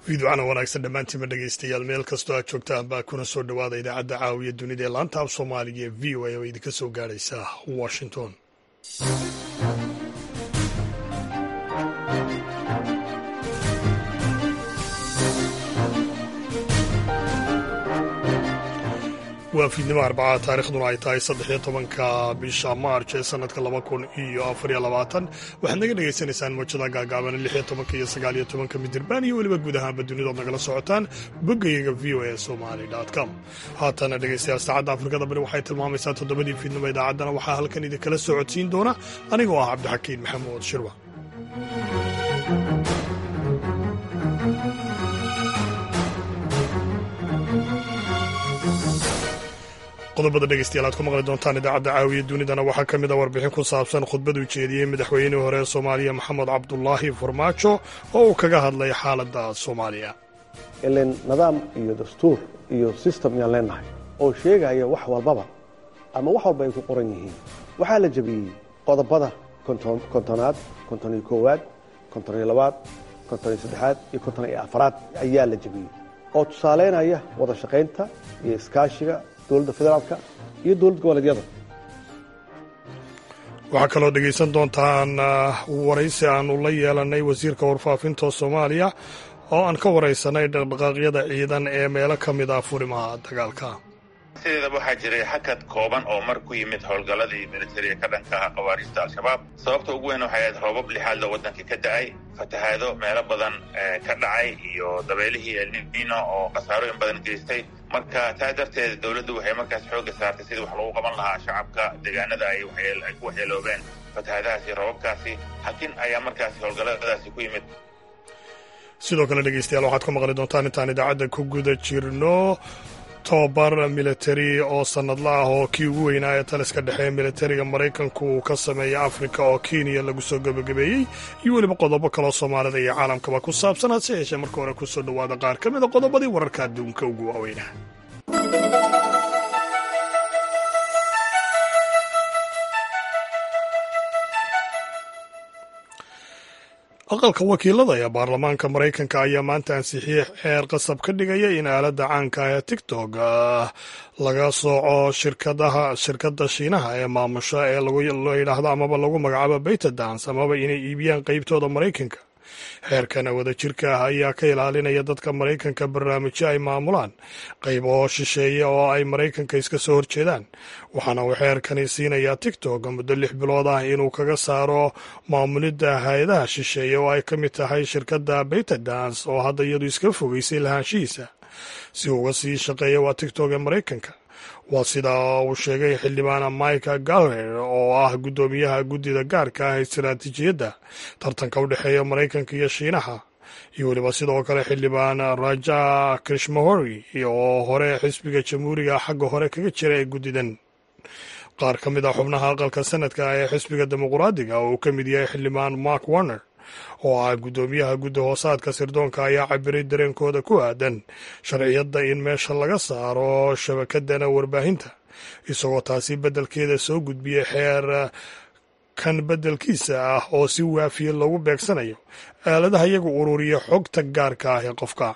fiidwacana wanaagsan dhammaantiinba dhegaystayaal meel kastoo aad joogtaan baa kuna soo dhowaada idaacadda caawiya dunida ee laanta af soomaaliga ee v o a oo idinka soo gaadhaysa washington. waa fiidnimo arbacaa taarikhduna ay tahay 13 bisha maarch ee sanadka 2024. waxaad naga dhegaysanaysaan mawjada gaagaaban 16 iyo 19 midirbaan iyo weliba guud ahaanba dunidood nagala socotaan boggayaga v o a somali.com. haatana dhegaystayaal saacadda afrikada bari waxay tilmaamaysaa 7 fiidnimo. idaacaddana waxaa halkan idinkala socodsiin doona anigoo ah cabdixakiin maxamuud shirwa. qodobada dhegaystayaal aad ku maqli doontaan idaacadda caawiya dunidana waxaa ka mid a warbixin ku saabsan khudbad uu jeediyey madaxweynihii hore ee soomaaliya maxamed cabdulaahi farmaajo oo uu kaga hadlay xaaladda soomaaliya. ilan nidaam iyo dastuur iyo system yaan leenahay oo sheegaya wax walbaba ama wax walba ay ku qoran yihiin. waxaa la jebiyey qodobada kontonaad, 51aad, 52aad, 53aad iyo 54aad ayaa la jebiyey oo tusaaleynaya wada shaqaynta iyo iskaashiga dowladda federaalka iyo dowlad goboleedyada. waxaa kaloo dhegaysan doontaan waraysi aanu la yeelanay wasiirka warfaafinta soomaaliya oo aan ka waraysanay dhaqdhaqaaqyada ciidan ee meelo ka mid ah furimaha dagaalka. sideedaba waxaa jiray xakad kooban oo mar ku yimid howlgalladii militariga ka dhanka ah khawaariijta al-shabaab. sababta ugu weyn waxay ahayd roobab lixaad oo waddanka ka da'ay, fatahaado meelo badan ka dhacay iyo dabeelihii El Niño oo khasaarooyin badan geystay. marka taa darteed dowladdu waxay markaas xoogga saartay sidii wax lagu qaban lahaa shacabka deegaanada ay ku waxyeeloobeen fatahaadahaasi roobabkaasi. hakin ayaa markaas howlgalladaasi ku yimid. sidoo kale dhegaystayaal waxaad ku maqli doontaan intaan idaacadda ku guda jirno tobabar militari oo sannadla ah oo kii ugu weynaa ee taliska dhexe militariga maraykanku uu ka sameeyay afrika oo kenya lagu soo gebagabeeyey iyo weliba qodobo kaloo soomaalida iyo caalamkaba ku saabsan. hase yeeshee marka hore ku soo dhowaada qaar ka mida qodobadii wararka adduunka ugu waaweynaa. aqalka wakiilada ee baarlamaanka maraykanka ayaa maanta ansixiyey xeer qasab ka dhigaya in aaladda caanka ee tiktok laga sooco shirkadda shiinaha ee maamusha ee loo yidhaahdo amaba lagu magacaabo ByteDance amaba inay iibiyaan qaybtooda maraykanka. xeerkan wada jirka ah ayaa ka ilaalinaya dadka maraykanka barnaamijyo ay maamulaan qaybo shisheeye oo ay maraykanka iska soo horjeedaan. waxaana uu xeerkani siinayaa tiktok muddo 6 bilood ah inuu kaga saaro maamulidda hay-adaha shisheeye oo ay ka mid tahay shirkadda ByteDance oo hadda iyadu iska fogeysay lahaanshihiisa si uga sii shaqeeya waa tiktok ee maraykanka. waa sida uu sheegay xildhibaan Mike Gallagher oo ah guddoomiyaha guddida gaarka ah ee istiraatiijiyadda tartanka u dhexeeya maraykanka iyo shiinaha, iyo weliba sidoo kale xildhibaan Raja Krishmahori oo hore xisbiga jamhuuriga xagga hore kaga jira ee guddidan. qaar ka mid ah xubnaha aqalka sanadka ee xisbiga dimuqraadiga oo uu ka mid yahay xildhibaan Mark Warner oo ah guddoomiyaha guddi hoosaadka sirdoonka ayaa cabiray dareenkooda ku aadan sharciyadda in meesha laga saaro shabakadana warbaahinta, isagoo taasi beddelkeeda soo gudbiyey xeer kan beddelkiisa ah oo si waafiya loogu beegsanayo aaladaha iyagu ururiya xogta gaarka ah ee qofka.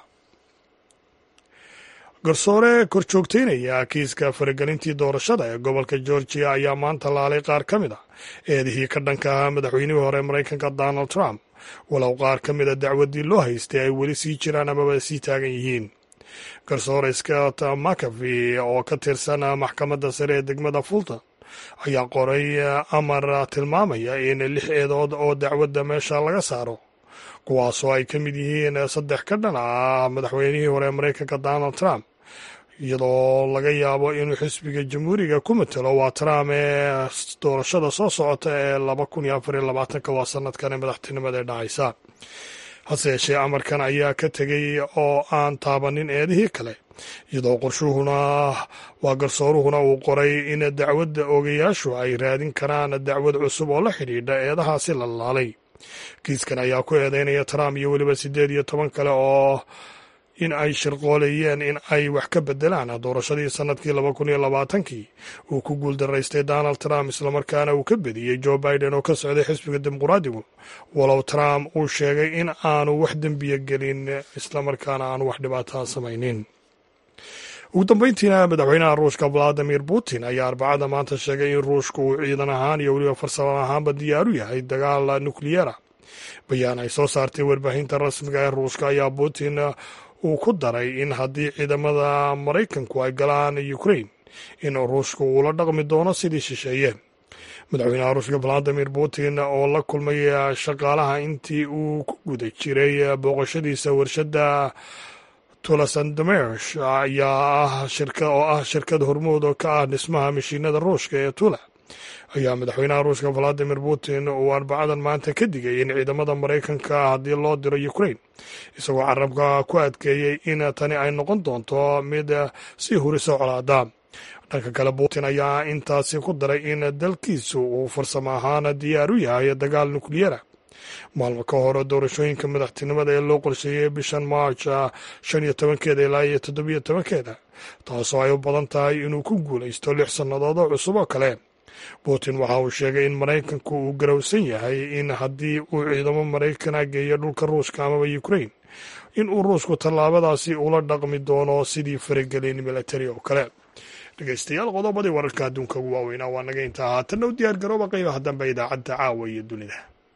garsoore korjoogteynaya kiiska faragelintii doorashada ee gobolka Georgia ayaa maanta laalay qaar ka mid ah eedihii ka dhanka ahaa madaxweynihii hore maraykanka Donald Trump, walow qaar ka mid a dacwaddii loo haystay ay weli sii jiraan amaba sii taagan yihiin. garsoore Scott McAfee oo ka tirsan maxkamadda sare ee degmada Fulton ayaa qoray amar tilmaamaya in 6 eedood oo dacwadda meesha laga saaro, kuwaasoo ay ka mid yihiin 3 ka dhan ah madaxweynihii hore maraykanka Donald Trump, iyadoo laga yaabo inuu xisbiga jamhuuriga ku matalo waa Trump ee doorashada soo socota ee 2024 waa sanadkan madaxtinimada ee dhacaysa. hase yeeshee amarkan ayaa ka tegey oo aan taabanin eedihii kale, iyadoo garsooruhuna uu qoray in dacwadda ogayaashu ay raadin karaan dacwad cusub oo la xidhiidha eedahaasi la laalay. kiiskan ayaa ku eedeynaya Trump iyo weliba 18 kale oo in ay shirqooleeyeen in ay wax ka bedelaan doorashadii sannadkii 2020 uu ku guuldaraystay Donald Trump islamarkaana uu ka bediyey Joe Biden oo ka socday xisbiga dimuqraadigu, walow Trump uu sheegay in aanu wax dembiya gelin islamarkaana aanu wax dhibaataa samaynin. ugu dambeyntiina madaxweynaha ruushka Vladimir Putin ayaa Arbacada maanta sheegay in ruushku uu ciidan ahaan iyo weliba farsamo ahaanba diyaar u yahay dagaal nukliyeera. bayaan ay soo saartay warbaahinta rasmiga ee ruushka ayaa Putin uu ku daray in haddii ciidamada Maraykanku ay galaan Ukraine in ruushku uu la dhaqmi doono sidii shisheeye. madaxweynaha ruushka Vladimir Putin oo la kulmay shaqaalaha intii uu ku guda jiray booqashadiisa warshadda Tula-Sandomesh ayaa shirkad hormuud oo ka ah dhismaha mashiinada ruushka ee Tula ayaa madaxweynaha ruushka Vladimir Putin uu Arbacadan maanta ka digay in ciidamada Maraykanka haddii loo diro Ukraine, isagoo carabka ku adkeeyey in tani ay noqon doonto mid sii hurisa colaada. dhanka kale Putin ayaa intaasi ku daray in dalkiisu uu farsamo ahaan diyaar u yahay dagaal nukliyeera. maalmo ka hor doorashooyinka madaxtinimada ee loo qorsheeyey bishan March 15 ilaa 17, taasoo ay u badan tahay inuu ku guulaysto 6 sannadood oo cusub oo kale. Putin waxa uu sheegay in Maraykanku uu garowsan yahay in haddii uu ciidamo Maraykan geeyo dhulka ruushka amaba Ukraine in uu ruushku tallaabadaasi ula dhaqmi doono sidii faragelin militari oo kale. dhegeystayaal, qodobadii wararka adduunka ugu waaweynaa waa naga intaa. haatanna u diyaar garooba qaybaha dambe idaacadda caawa iyo dunida.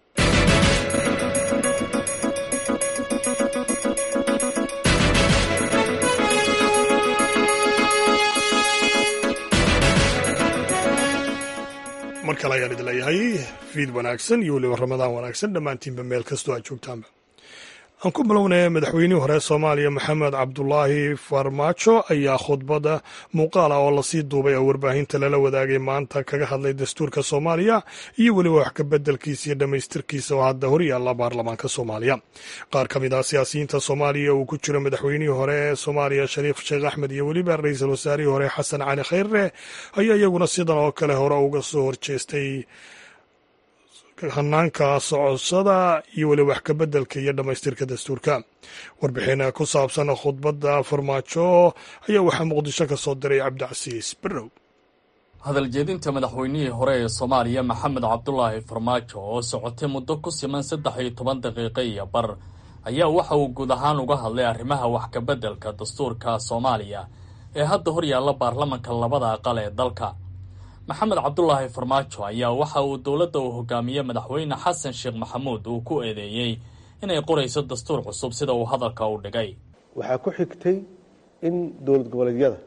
mar kale ayaan idin leeyahay fiid wanaagsan iyo weliba ramadaan wanaagsan dhammaantiinba meel kastoo aad joogtaanba. aan ku bilownay madaxweynihii hore Soomaaliya Maxamed Cabdulaahi Farmaajo ayaa khudbada muuqaala oo lasii duubay oo warbaahinta lala wadaagay maanta kaga hadlay dastuurka Soomaaliya iyo weliba wax ka bedelkiisa iyo dhamaystirkiisa oo hadda hor yaalla baarlamaanka Soomaaliya. qaar ka mid ah siyaasiyiinta Soomaaliya uu ku jiro madaxweynihii hore ee Soomaaliya Shariif Sheekh Axmed iyo weliba ra'iisul wasaarihii hore Xasan Cali Khayre ayaa iyaguna sidan oo kale hore uga soo horjeestay hanaanka socoshada iyo weli wax ka bedelka iyo dhamaystirka dastuurka. warbixin ku saabsan khudbadda Farmaajo ayaa waxaa Muqdisho ka soo diray Cabdicasiis Barrow. hadal jeedinta madaxweynihii hore ee Soomaaliya Maxamed Cabdulaahi Farmaajo oo socotay muddo ku siman 13 daqiiqo iyo bar ayaa waxa uu guud ahaan uga hadlay arrimaha wax ka bedelka dastuurka Soomaaliya ee hadda hor yaalla baarlamaanka labada aqal ee dalka. Maxamed Cabdulaahi Farmaajo ayaa waxa uu dowladda u hogaamiyey madaxweyne Xasan Sheekh Maxamuud uu ku eedeeyey inay qorayso dastuur cusub sida uu hadalka u dhigay. waxaa ku xigtay in dowlad goboleedyada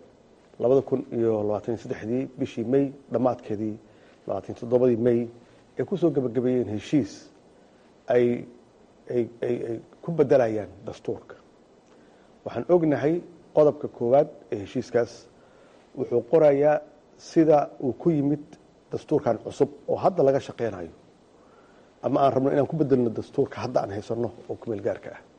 2023 bishii May dhammaadkeedii 27 May ay ku soo gabagabeeyeen heshiis ay ku bedelayaan dastuurka. waxaan ognahay qodobka koowaad ee heshiiskaas wuxuu qorayaa sida uu ku yimid dastuurkan cusub oo hadda laga shaqeynayo ama aan rabno inaan ku bedelno dastuurka hadda aan haysano oo ku meel gaarka ah.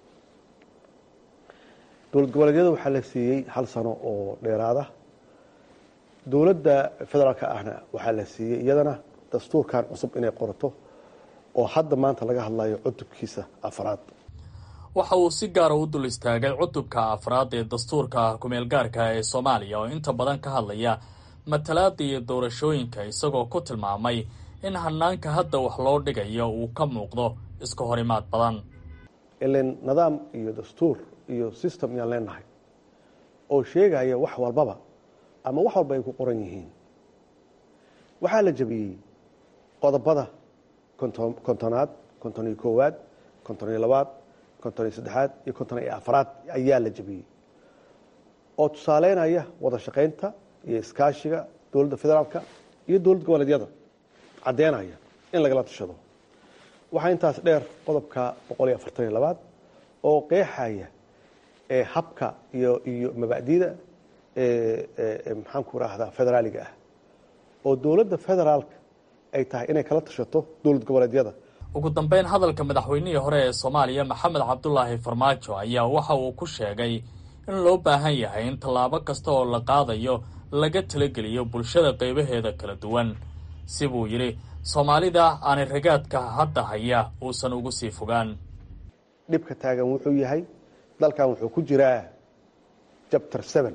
dowlad goboleedyada waxaa la siiyey 1 sano oo dheeraada. dowladda federaalka ahna waxaa la siiyey iyadana dastuurkan cusub inay qorato oo hadda maanta laga hadlayo cutubkiisa 4. waxa uu si gaar ah u dul istaagay cutubka 4 ee dastuurka ku meel gaarka ee Soomaaliya oo inta badan ka hadlaya matalaadda iyo doorashooyinka, isagoo ku tilmaamay in hanaanka hadda wax loo dhigayo uu ka muuqdo iska horimaad badan. ileen nidaam iyo dastuur iyo system yaan leenahay oo sheegaya wax walbaba ama wax walba ay ku qoran yihiin. waxaa la jabiyey qodobada 50aad 51aad 52aad 53aad iyo 54aad ayaa la jabiyey oo tusaaleynaya wada shaqaynta iyo iskaashiga dowladda federaalka iyo dowlad goboleedyada caddeynaya in lagala tashado. waxaa intaas dheer qodobka 142 oo qeexaya habka iyo mabaadi'da maxaan ku raahdaa federaaliga ah oo dowladda federaalka ay tahay inay kala tashato dowlad goboleedyada. ugu dambeyn hadalka madaxweynihii hore ee Soomaaliya Maxamed Cabdulaahi Farmaajo ayaa waxa uu ku sheegay in loo baahan yahay in tallaabo kasta oo la qaadayo laga talageliyo bulshada qaybaheeda kala duwan. si buu yiri Soomaalida aan ragaadka hadda haya uusan ugu sii fogaan. dhibka taagan wuxuu yahay dalkan wuxuu ku jiraa jabtar 7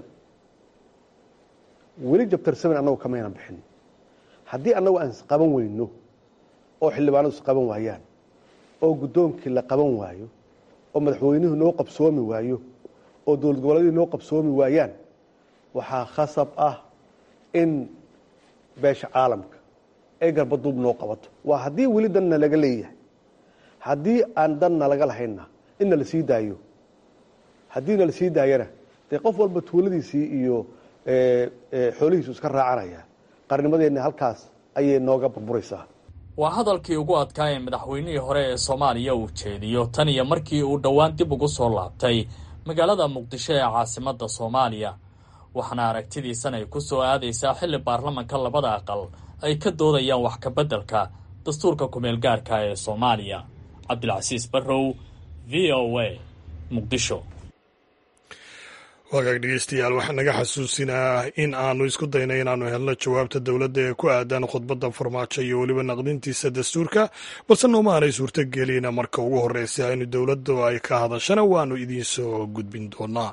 weli jabtar 7 annagu kamayna bixin haddii annagu aan qaban weyno oo xildhibaanadu qaban waayaan oo guddoonkii la qaban waayo oo madaxweynuhu noo qabsoomi waayo oo dowlad goboleedyadu noo qabsoomi waayaan waxaa khasab ah in beesha caalamka ay garbaduub noo qabato waa haddii weli danna laga leeyahay haddii aan danna laga lahayna inna la sii daayo haddiina la sii daayana dee qof walba tuuladiisii iyo xoolihiisu iska raacanaya qarnimadeenna halkaas ayay nooga burburaysaa waa hadalkii ugu adkaa ee madaxweynihii hore ee soomaaliya uu jeediyo tan iyo markii uu dhowaan dib ugu soo laabtay magaalada muqdisho ee caasimadda soomaaliya waxaana aragtidiisan ay ku soo aadaysaa xilli baarlamanka labada aqal ay ka doodayaan wax ka beddelka dastuurka ku-meelgaarka ee soomaaliya cabdilcasiis barrow v o a muqdisho wagaag dhegeystayaal waxaa naga xasuusinaa in aanu isku dayna inaanu helno jawaabta dowladda ee ku aadan khudbadda farmaajo iyo weliba naqdintiisa dastuurka balse nooma aanay suurto gelina marka ugu horreysa in dowladdu ay ka hadashana waanu idiin soo gudbin doonaa.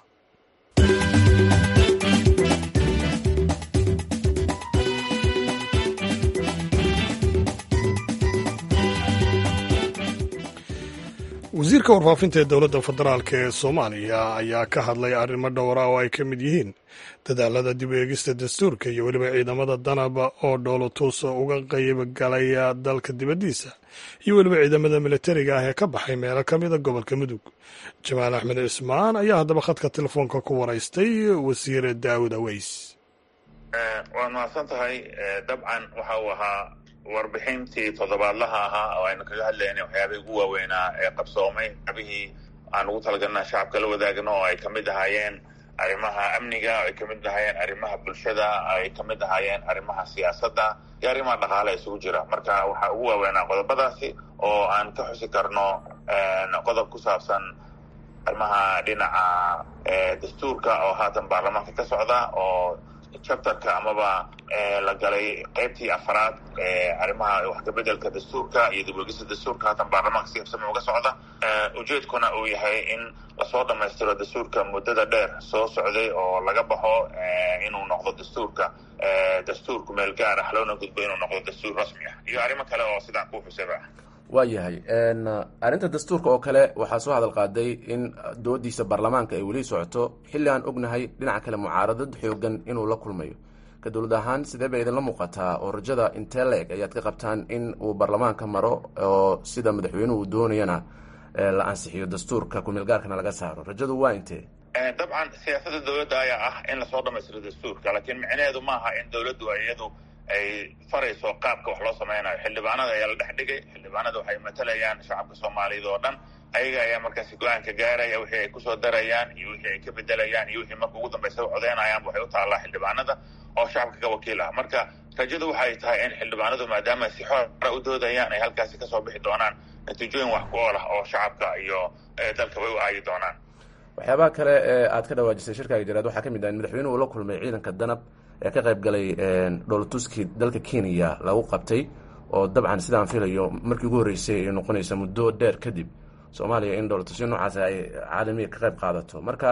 wasiirka warfaafinta ee dowladda federaalk ee soomaaliya ayaa ka hadlay arrimo dhowra oo ay ka mid yihiin dadaalada dib u eegista dastuurka iyo weliba ciidamada danaba oo dhoolotuus uga qayb galaya dalka dibaddiisa iyo weliba ciidamada militariga ah ee ka baxay meelo ka mida gobolka mudug. jamaal axmed cismaan ayaa haddaba khadka telefoonka ku waraystay wasiir daawud aweys. waad mahadsan tahay. dabcan waxa uu ahaa warbixintii toddobaadlaha ahaa oo aynu kaga hadlaynay waxyaabihii ugu waaweynaa ee qabsoomay abihii aan ugu talagalna shacabka la wadaagno oo ay kamid ahaayeen arrimaha amniga, oo ay kamid ahaayeen arrimaha bulshada, ay kamid ahaayeen arrimaha siyaasadda iyo arrimaha dhaqaale isugu jira. marka waxaa ugu waaweynaa qodobadaasi oo aan ka xusi karno qodob ku saabsan arrimaha dhinaca dastuurka oo haatan baarlamaanka ka socda oo chapterka amaba la galay qaybtii afaraad arrimaha wax ka bedelka dastuurka iyo dib u eegista dastuurka haatan baarlamaanka si habsami uga socda. ujeedkuna uu yahay in lasoo dhammaystiro dastuurka muddada dheer soo socday oo laga baxo inuu noqdo dastuurka dastuur kumeel gaar ah loona gudbo inuu noqdo dastuur rasmi ah iyo arrimo kale oo sidaan ku xusaba ah. waa yahay arrinta dastuurka oo kale waxaa soo hadal qaaday in doodiisa baarlamaanka ay weli socoto xilli aan ognahay dhinaca kale mucaaradad xoogan inuu la kulmayo. ka dowlad ahaan sidee bay idinla muuqataa oo rajada intee la eg ayaad ka qabtaan in uu baarlamaanka maro oo sida madaxweynuhu uu doonayana la ansixiyo dastuurka kumeelgaarkana laga saaro? rajadu waa intee? dabcan siyaasadda dowladda ayaa ah in lasoo dhammaystiro dastuurka, laakiin micnaheedu maaha in dowladdu iyadu ay farayso qaabka wax loo sameynayo. xildhibaanada ayaa la dhex dhigay. xildhibaanada waxay matalayaan shacabka soomaaliyeed oo dhan. ayaga ayaa markaasi go-aanka gaaraya wixii ay kusoo darayaan iyo wixii ay ka bedelayaan iyo wixii marka ugu dambaysa u codeynayaan waxay u taallaa xildhibaanada oo shacabka ka wakiil ah. marka rajadu waxay tahay in xildhibaanadu maadaama si xora u doodayaan ay halkaasi kasoo bixi doonaan natiijooyin wax ku ool ah oo shacabka iyo dalka way u aayi doonaan. waxyaabaha kale ee aad ka dhawaajisay shirkaaga jaraad waxaa ka mid ah in madaxweynuhu la kulmay ciidanka danab ee ka qayb galay dhoolatuskii dalka Kenya lagu qabtay oo dabcan sidaan filayo markii ugu horeysay ay noqonaysa muddo dheer kadib Soomaaliya in dhoolatusyo noocaas ay caalamiga ka qayb qaadato. marka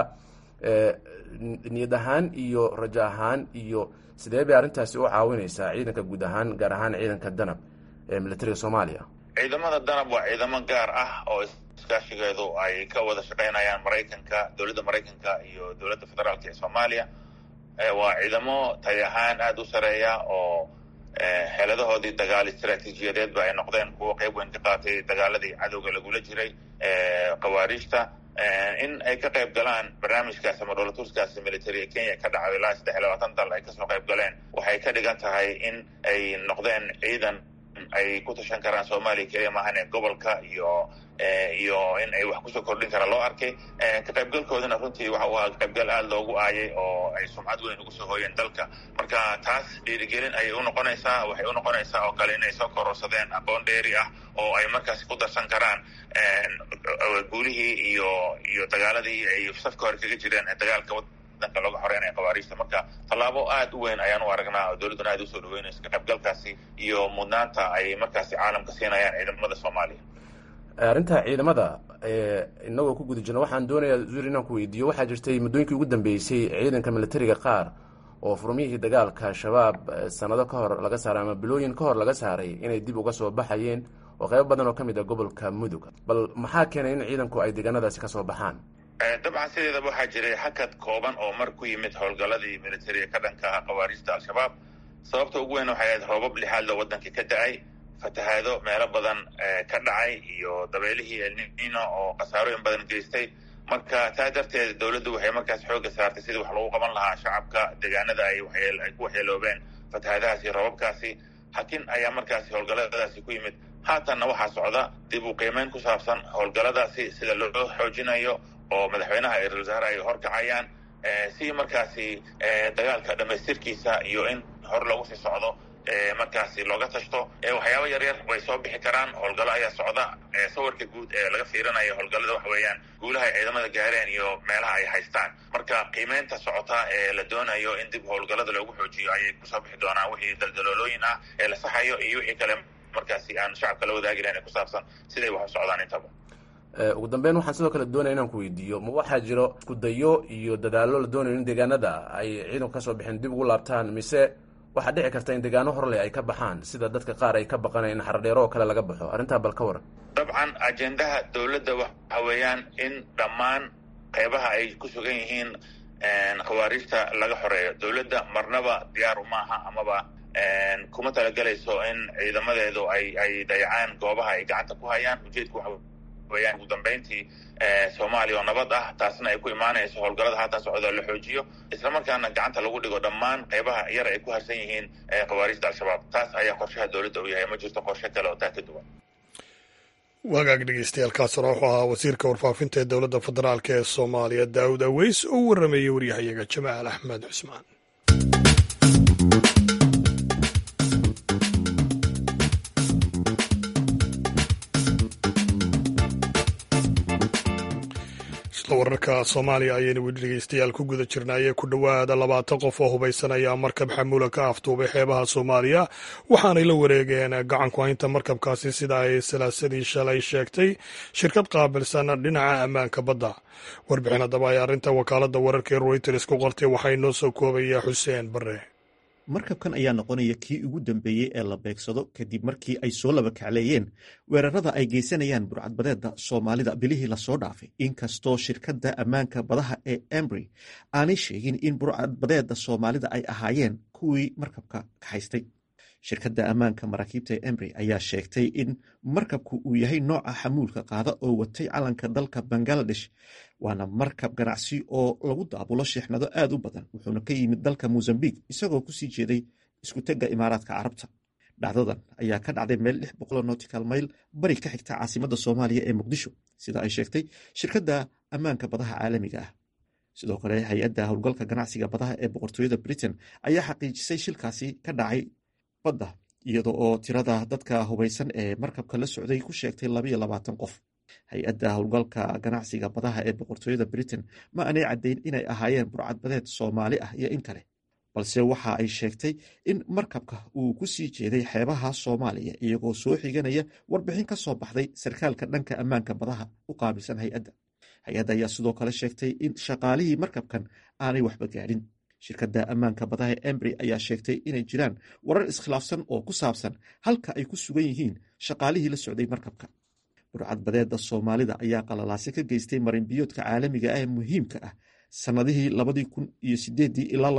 niyad ahaan iyo rajo ahaan iyo sidee bay arrintaasi u caawinaysaa ciidanka guud ahaan gaar ahaan ciidanka danab ee militariga Soomaaliya? ciidamada danab waa ciidamo gaar ah oo iskaashigeedu ay ka wada shaqaynayaan dowladda Maraykanka iyo dowladda federaalka ee Soomaaliya. waa ciidamo tay ahaan aada u sareeya oo xeeladahoodii dagaal istaraatiijiyadeedba ay noqdeen kuwa qayb weyn ka qaatay dagaaladii cadowga lagula jiray khawaariijta. in ay ka qayb galaan barnaamijkaasi ama dhoolatuskaasi military Kenya ka dhacay ilaa 23 dal ay kasoo qayb galeen waxay ka dhigan tahay in ay noqdeen ciidan ay ku tashan karaan Soomaaliya kaliya maahan gobolka iyo in ay wax kusoo kordhin karaan loo arkay. ka qaybgalkoodana runtii waxa uu ahaa qaybgal aada loogu aayay oo ay sumcad weyn ugu soo hooyeen dalka. marka taas dhiirigelin ayay unoqonaysaa. waxay unoqonaysaa oo kale inay soo kororsadeen aqoon dheeri ah oo ay markaasi ku darsan karaan guulihii iyo dagaaladii ay safka hore kaga jireen dagaalka wadanka looga xoreynaya khawaariijta. marka tallaabo aada u weyn ayaan u aragnaa oo dowladduna aada usoo dhaweynayso ka qaybgalkaasi iyo mudnaanta ay markaasi caalamka siinayaan ciidamada Soomaaliya. arrinta ciidamada inagoo ku guda jirna waxaan doonayaa zuur inaan ku weydiiyo waxaa jirtay muddooyinkii ugu dambeysay ciidanka militariga qaar oo furmiyihii dagaalka shabaab sanado ka hor laga saaray ama bilooyin ka hor laga saaray inay dib uga soo baxayeen oo qaybo badan oo ka mid ah gobolka mudug bal maxaa keenay in ciidanku ay deegaanadaasi ka soo baxaan? dabcan sideedaba waxaa jiray hakad kooban oo mar ku yimid howlgalladii militariga ka dhanka ah khawaarijta al-shabaab. sababta ugu weyn waxay ahayd roobab lixaadla waddankii ka da-ay, fatahaado meelo badan ka dhacay iyo dabeelihii elnino oo khasaarooyin badan geystay. marka taa darteed dowladdu waxay markaas xoogga saartay sidii wax lagu qaban lahaa shacabka deegaanada ay ku waxyeeloobeen fatahaadahaas iyo roobabkaasi. hakin ayaa markaasi howlgalladaasi ku yimid. haatanna waxaa socda dib u qiimeyn ku saabsan howlgalladaasi sida loo xoojinayo oo madaxweynaha iyo ra-iisul wasaare ay horkacayaan si markaasi dagaalka dhamaystirkiisa iyo in hor lagu sii socdo markaasi looga tashto. waxyaaba yaryar way soo bixi karaan. howlgallo ayaa socda. sawirka guud ee laga fiirinayo howlgallada waxa weeyaan guulaha ay ciidamada gaareen iyo meelaha ay haystaan. marka qiimeynta socota ee la doonayo in dib howlgallada loogu xoojiyo ayay kusoo bixi doonaan wixii daldaloolooyin ah ee la saxayo iyo wixii kale markaasi aan shacabka la wadaagi lahayn ee ku saabsan siday wax u socdaan intaba. ugu dambeyn waxaan sidoo kale doonaya inaan ku weydiiyo ma waxaa jiro iskudayo iyo dadaallo la doonayo in deegaanada ay ciidanku ka soo bixeen dib ugu laabtaan, mise waxaa dhici karta in deegaano horleh ay ka baxaan sida dadka qaar ay ka baqaneen in xardheero oo kale laga baxo? arrintaa bal ka waran. dabcan ajendaha dowladda waxa weeyaan in dhammaan qaybaha ay ku sugan yihiin khawaarijta laga xoreeyo. dowladda marnaba diyaar uma aha amaba kuma talagelayso in ciidamadeedu ay dayacaan goobaha ay gacanta ku hayaan. ujeedku weyaan ugu dambeyntii soomaaliya oo nabad ah, taasna ay ku imaanayso howlgallada haatan socda la xoojiyo, islamarkaana gacanta lagu dhigo dhammaan qaybaha yar ay ku harsan yihiin khawaarijta al-shabaab. taas ayaa qorshaha dowladda u yahay, ma jirto qorshe kale oo taa ka duwan. wagaag dhegeystayaal kaasuna wuxuu ahaa wasiirka warfaafinta ee dowladda federaalk ee soomaaliya daawud aweys oo u waramayey waryahayaga jamaal axmed cusmaan. wararka soomaaliya ayaynu weli dhegeystayaal ku guda jirnaayee ku dhowaada 20 qof oo hubaysanaya markab xamuula ka aftuubay xeebaha soomaaliya waxaanay la wareegeen gacanku haynta markabkaasi sida ay salaasadii shalay sheegtay shirkad qaabilsan dhinaca ammaanka badda. warbixin haddaba ay arrinta wakaaladda wararka ee Reuters ku qortay waxay noo soo koobaya xuseen bare. markabkan ayaa noqonaya kii ugu dambeeyey ee la beegsado kadib markii ay soo laba kacleeyeen weerarada ay geysanayaan burcadbadeedda soomaalida bilihii lasoo dhaafay, inkastoo shirkadda ammaanka badaha ee embry aanay sheegin in burcadbadeedda soomaalida ay ahaayeen kuwii markabka kaxaystay. shirkadda ammaanka maraakiibta ee embry ayaa sheegtay in markabku uu yahay nooca xamuulka qaada oo watay calanka dalka bangaladesh, waana markab ganacsi oo lagu daabulo sheexnado aad u badan, wuxuuna ka yimid dalka Mozambique isagoo kusii jeeday iskutega imaaraadka carabta. dhacdadan ayaa ka dhacday meel 600 nautical mile bari ka xigta caasimadda Soomaaliya ee Muqdisho, sida ay sheegtay shirkadda ammaanka badaha caalamiga ah. sidoo kale hay-adda howlgalka ganacsiga badaha ee boqortooyada Britain ayaa xaqiijisay shilkaasi ka dhacay badda, iyada oo tirada dadka hubaysan ee markabka la socday ku sheegtay 22 qof. hay-adda howlgalka ganacsiga badaha ee boqortooyada Britain ma aanay caddayn inay ahaayeen burcadbadeed Soomaali ah iyo in kale, balse waxa ay sheegtay in markabka uu ku sii jeeday xeebaha Soomaaliya iyagoo soo xiganaya warbixin ka soo baxday sarkaalka dhanka ammaanka badaha u qaabilsan hay-adda. hay-adda ayaa sidoo kale sheegtay in shaqaalihii markabkan aanay waxba gaadhin. shirkadda ammaanka badaha ee embry ayaa sheegtay inay jiraan warar iskhilaafsan oo ku saabsan halka ay ku sugan yihiin shaqaalihii la socday markabka. burcadbadeedda Soomaalida ayaa qalalaase ka geystay marinbiyoodka caalamiga ah ee muhiimka ah sanadihii 2008 ilaa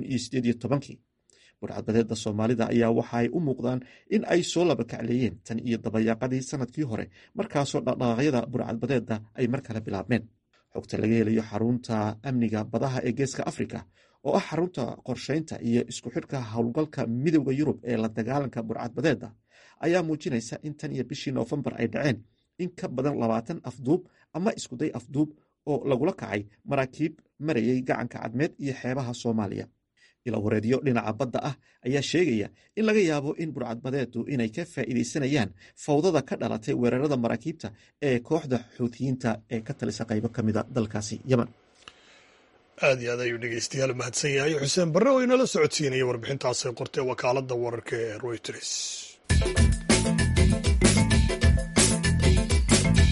2018. burcadbadeedda Soomaalida ayaa waxay u muuqdaan in ay soo laba kacleeyeen tan iyo dabayaaqadii sanadkii hore, markaasoo dhaqdhaqaaqyada burcadbadeedda ay mar kale bilaabmeen. xogta laga helayo xarunta amniga badaha ee Geeska Afrika oo ah xarunta qorsheynta iyo isku xidhka howlgalka midowda Yurub ee la dagaalanka burcadbadeedda ayaa muujinaysa in tan iyo bishii Noofembar ay dhaceen in ka badan 20 afduub ama iskuday afduub oo lagula kacay maraakiib marayay gacanka cadmeed iyo xeebaha Soomaaliya. ila wareedyo dhinaca badda ah ayaa sheegaya in laga yaabo in burcadbadeedu inay ka faa'iidaysanayaan fawdada ka dhalatay weerarada maraakiibta ee kooxda xuutiyiinta ee ka talisa qaybo ka mida dalkaasi Yemen. aad iyo aad ayuu dhegeystayaal mahadsan yahay xuseen barre oo inala socodsiinaya warbixintaasay qortay wakaaladda wararka ee Reuters.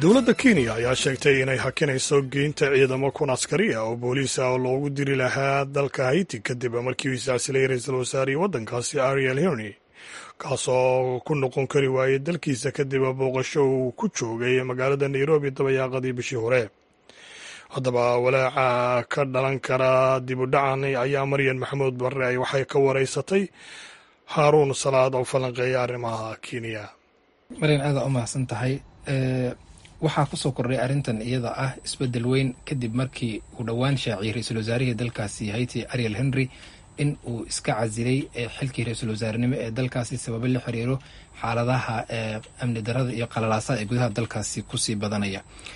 dowladda kenya ayaa sheegtay inay hakinayso geynta ciidamo kun askari ah oo booliis ah oo loogu diri lahaa dalka haiti kadib markii uu iscasilay ra-iisul wasaarihii waddankaasi ariel henry kaasoo ku noqon kari waayey dalkiisa kadib booqasho uu ku joogay magaalada nairobi dabayaaqadii bishii hore. haddaba walaaca ka dhalan kara dib u dhacan ayaa maryan maxamuud barre waxay ka wareysatay haaruun salaad oo falanqeeya arrimaha kenya. maryan aada u mahadsan tahay. waxaa kusoo kordhay arrintan iyada ah isbedel weyn kadib markii uu dhowaan shaaciyey ra-iisul wasaarihii dalkaasi haiti ariel henry in uu iska casilay xilkii ra-iisul wasaarenimo ee dalkaasi sababo la xiriiro xaaladaha amni darada iyo qalalaasaha ee gudaha dalkaasi kusii badanaya.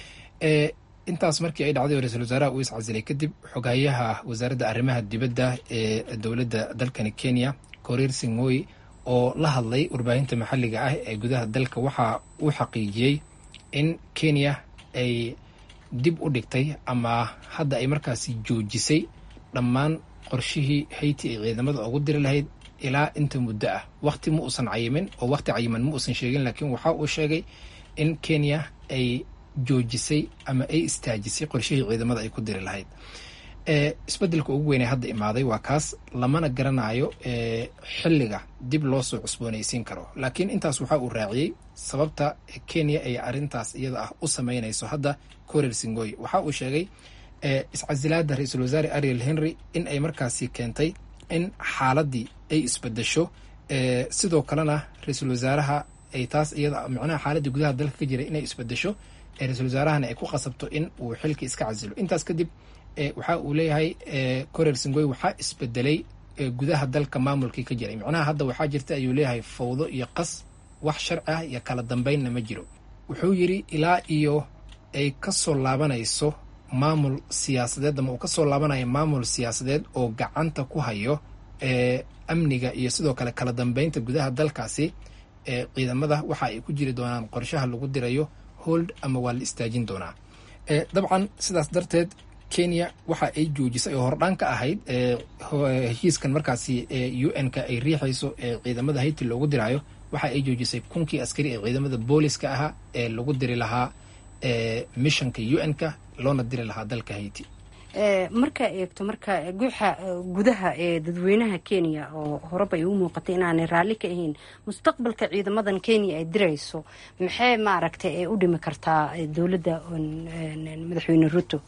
intaas markii ay dhacday oo ra-iisul wasaaraha uu iscasilay kadib xogayaha wasaaradda arrimaha dibadda ee dowladda dalkani kenya korir sing'oei oo la hadlay warbaahinta maxalliga ah ee gudaha dalka waxa uu xaqiijiyey in kenya ay dib u dhigtay ama hadda ay markaasi joojisay dhammaan qorshihii haiti ay ciidamada ugu diri lahayd ilaa inta muddo ah. waqti ma uusan cayimin oo waqti cayiman ma uusan sheegin, laakiin waxa uu sheegay in kenya ay joojisay ama ay istaajisay qorshihii ciidamada ay ku diri lahayd. isbedelka ugu weynee hadda imaaday waa kaas, lamana garanayo xilliga dib loo soo cusboonaysiin karo. laakiin intaas waxa uu raaciyey sababta kenya ay arrintaas iyada ah u sameynayso hadda. korir sing'oei waxa uu sheegay iscasilaada ra-iisul wasaare ariel henry in ay markaasi keentay in xaaladii ay isbedesho, sidoo kalena ra-iisul wasaaraha ay taas iyada macnaha xaaladii gudaha dalka ka jiray inay isbedesho, ra-iisul wasaarahana ay ku qasabto in uu xilka iska casilo. intaas kadib waxa uu leeyahay korir sing'oei waxaa isbedelay gudaha dalka maamulkii ka jiray. macnaha hadda waxaa jirta ayuu leeyahay fawdo iyo qas, wax sharci ah iyo kala dambeynna ma jiro. wuxuu yidhi ilaa iyo ay kasoo laabanayso maamul siyaasadeed ama uu kasoo laabanayo maamul siyaasadeed oo gacanta ku hayo amniga iyo sidoo kale kala dambeynta gudaha dalkaasi, ciidamada waxa ay ku jiri doonaan qorshaha lagu dirayo hold ama waa la istaajin doonaa. dabcan sidaas darteed kenya waxa ay joojisay oo hordhaan ka ahayd heshiiskan markaasi un-ka ay riixayso ee ciidamada haiti loogu diraayo. waxa ay joojisay 1,000 askari ee ciidamada booliska ahaa ee lagu diri lahaa missionka un-ka loona diri lahaa dalka haiti. markaa eegto marka guuxa gudaha ee dadweynaha kenya oo horeba ay u muuqatay inaanay raalli ka ahayn mustaqbalka ciidamadan kenya ay dirayso, maxay maaragtay ay u dhimi kartaa dowladda madaxweyne ruto?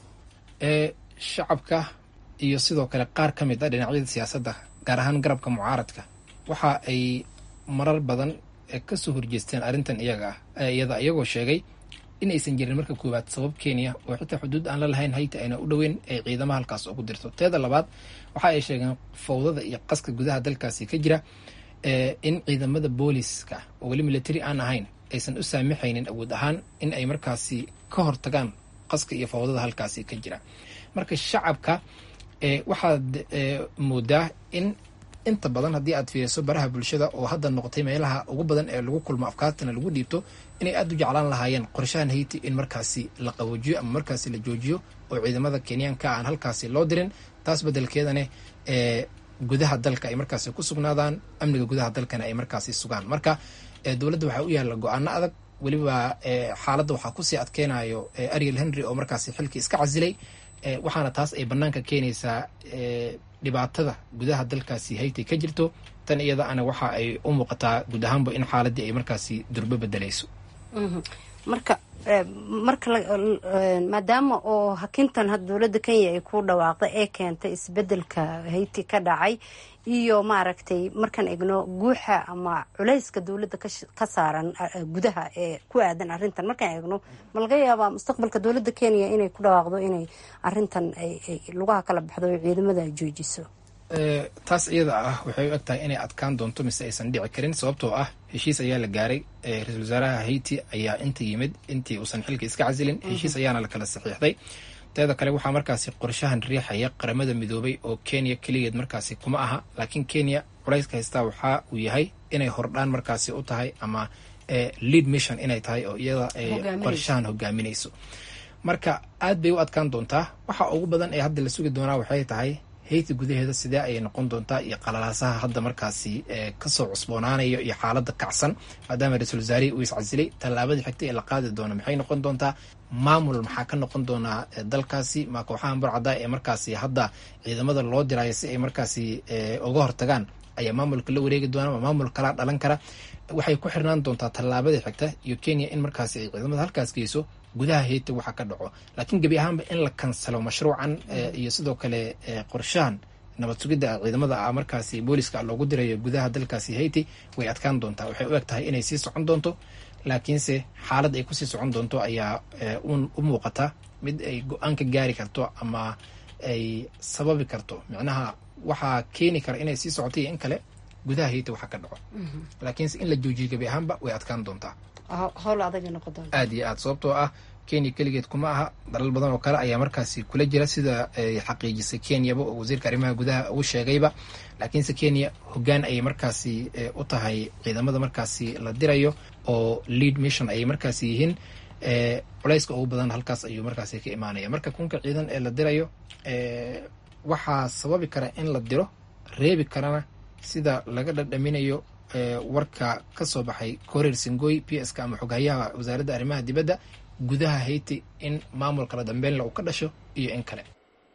shacabka iyo sidoo kale qaar ka mid ah dhinacyada siyaasadda gaar ahaan garabka mucaaradka waxa ay marar badan kasoo horjeesteen arrintan iyada iyagoo sheegay in aysan jirin marka koowaad sabab kenya oo xitaa xuduud aan la lahayn hayti ayna u dhoweyn ay ciidamo halkaas ugu dirto. teeda labaad waxa ay sheegeen fawdada iyo qaska gudaha dalkaasi ka jira in ciidamada booliska oo weli military aan ahayn aysan u saamixaynin awood ahaan in ay markaasi ka hortagaan qaska iyo fawdada halkaasi ka jira. marka shacabka waxaad moodaa in inta badan haddii aad fiiriso baraha bulshada oo hadda noqotay meelaha ugu badan ee lagu kulmo afkaartana lagu dhiibto, inay aada u jeclaan lahaayeen qorshahan haiti in markaasi la qaboojiyo ama markaasi la joojiyo oo ciidamada kenyaanka aan halkaasi loo dirin. taas bedelkeedane gudaha dalka ay markaasi ku sugnaadaan, amniga gudaha dalkana ay markaasi sugaan. marka dowladda waxaa u yaalla go-aano adag, weliba xaaladda waxaa kusii adkeynayo ariel henry oo markaasi xilkii iska casilay, waxaana taas ay banaanka keenaysaa dhibaatada gudaha dalkaasi hayti ka jirto. tan iyada ana waxa ay u muuqataa guud ahaanba in xaaladii ay markaasi durbo bedelayso. marka maadaama oo hakintan had dowladda kenya ay ku dhawaaqday ee keentay isbedelka hayti ka dhacay iyo maaragtay markaan egno guuxa ama culayska dowladda ka saaran gudaha ee ku aadan arrintan, markaan egno ma laga yaabaa mustaqbalka dowladda kenya inay ku dhawaaqdo inay arrintan ay lugaha kala baxdo oo ciidamada ay joojiso? taas iyada ah waxay u eg tahay inay adkaan doonto mise aysan dhici karin, sababtoo ah heshiis ayaa la gaaray. ra-iisul wasaaraha haiti ayaa inta yimid intii uusan xilka iska casilin, heshiis ayaana la kala saxiixday. teeda kale waxaa markaasi qorshahan riixaya qaramada midoobay oo kenya keligeed markaasi kuma aha, laakiin kenya culayska haystaa waxa uu yahay inay hordhaan markaasi u tahay ama lead mission inay tahay oo iyada ay qorshahan hogaaminayso. marka aad bay u adkaan doontaa. waxa ugu badan ee hadda la sugi doonaa waxay tahay hayti gudaheeda sidee ayay noqon doontaa iyo qalalaasaha hadda markaasi kasoo cusboonaanayo iyo xaalada kacsan maadaama ra-iisul wasaarihii uu iscasilay tallaabadii xigtay ee la qaadi doono maxay noqon doontaa maamul maxaa ka noqon doonaa dalkaasi ma kooxahan burcada ee markaasi hadda ciidamada loo dirayo si ay markaasi uga hortagaan ayaa maamulka la wareegi doona ma maamul kala dhalan kara waxay ku xirnaan doontaa tallaabadii xigta iyo Kenya in markaasi ay ciidamada halkaas geyso gudaha Haiti waxa ka dhaco laakiin gabi ahaanba in la kansalo mashruucan iyo sidoo kale qorshahan nabad sugidda ciidamada markaasi booliska loogu dirayo gudaha dalkaasi Haiti way adkaan doontaa waxay u egtahay inay sii socon doonto laakiinse xaalad ay ku sii socon doonto ayaa u muuqata mid ay go'aan ka gaari karto ama ay sababi karto macnaha waxaa keeni kara inay sii socotay in kale gudaha Haiti waxa ka dhaco laakiinse in la joojiyo gabi ahaanba way adkaan doontaa howl adag noqon doonta aad iyo aad sababtoo ah Kenya kaligeed kuma aha dalal badan oo kale ayaa markaasi kula jira sida ay xaqiijisay Kenyaba oo wasiirka arrimaha gudaha uu sheegayba laakiinse Kenya hoggaan ay markaasi u tahay ciidamada markaasi la dirayo oo lead mission ay markaasi yihiin culayska ugu badan halkaas ayuu markaasi ka imaanaya marka kunka ciidan ee la dirayo waxaa sababi kara in la diro reebi karana sida laga dhadhaminayo warka ka soo baxay Korir Singoy PS-ka ama xoghayaha wasaaradda arrimaha dibadda gudaha Haiti in maamulka la dambeyn uu ka dhasho iyo in kale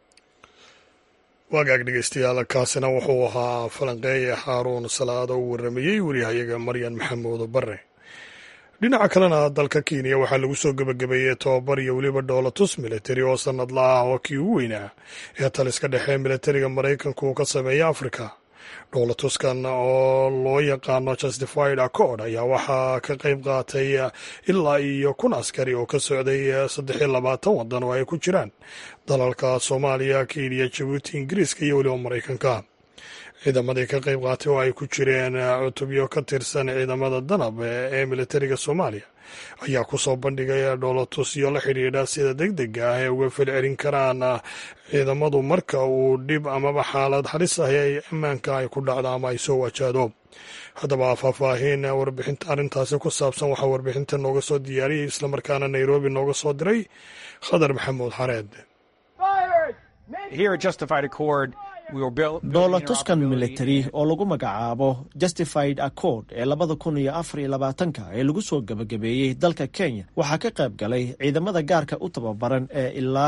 wagaag dhegeystayaal kaasina wuxuu ahaa falanqeeye Xaaruun Salaado u waramayay wariyahayaga Maryan Maxamuud Barre dhinaca kalena dalka Kenya waxaa lagu soo gabagabeeyey tababar iyo weliba dhoolatus militari oo sanadla ah oo kii ugu weynaa ee taliska dhexe militariga Maraykanku uu ka sameeyay Afrika dhoolatuskan oo loo yaqaano Justified Accord ayaa waxaa ka qayb qaatay ilaa iyo 1,000 askari oo ka socday 23 waddan oo ay ku jiraan dalalka Soomaaliya, Kenya, Djibouti, Ingiriiska iyo weliba Maraykanka ciidamadii ka qayb qaatay oo ay ku jireen cutubyo ka tirsan ciidamada danab ee militariga Soomaaliya ayaa ku soo bandhigay dhoolatusyo la xidhiidha sida degdega ah ee uga falcelin karaan ciidamadu marka uu dhib amaba xaalad halis ah ay ammaanka ay ku dhacdo ama ay soo wajahdo haddaba faahfaahin warbixinta arrintaasi ku saabsan waxaa warbixinta nooga soo diyaariyey islamarkaana Nairobi nooga soo diray Khadar Maxamuud Xareed dhoolatuskan militari oo lagu magacaabo Justified Accord ee 2024 ee lagu soo gabagabeeyey dalka Kenya waxaa ka qayb galay ciidamada gaarka u tababaran ee ilaa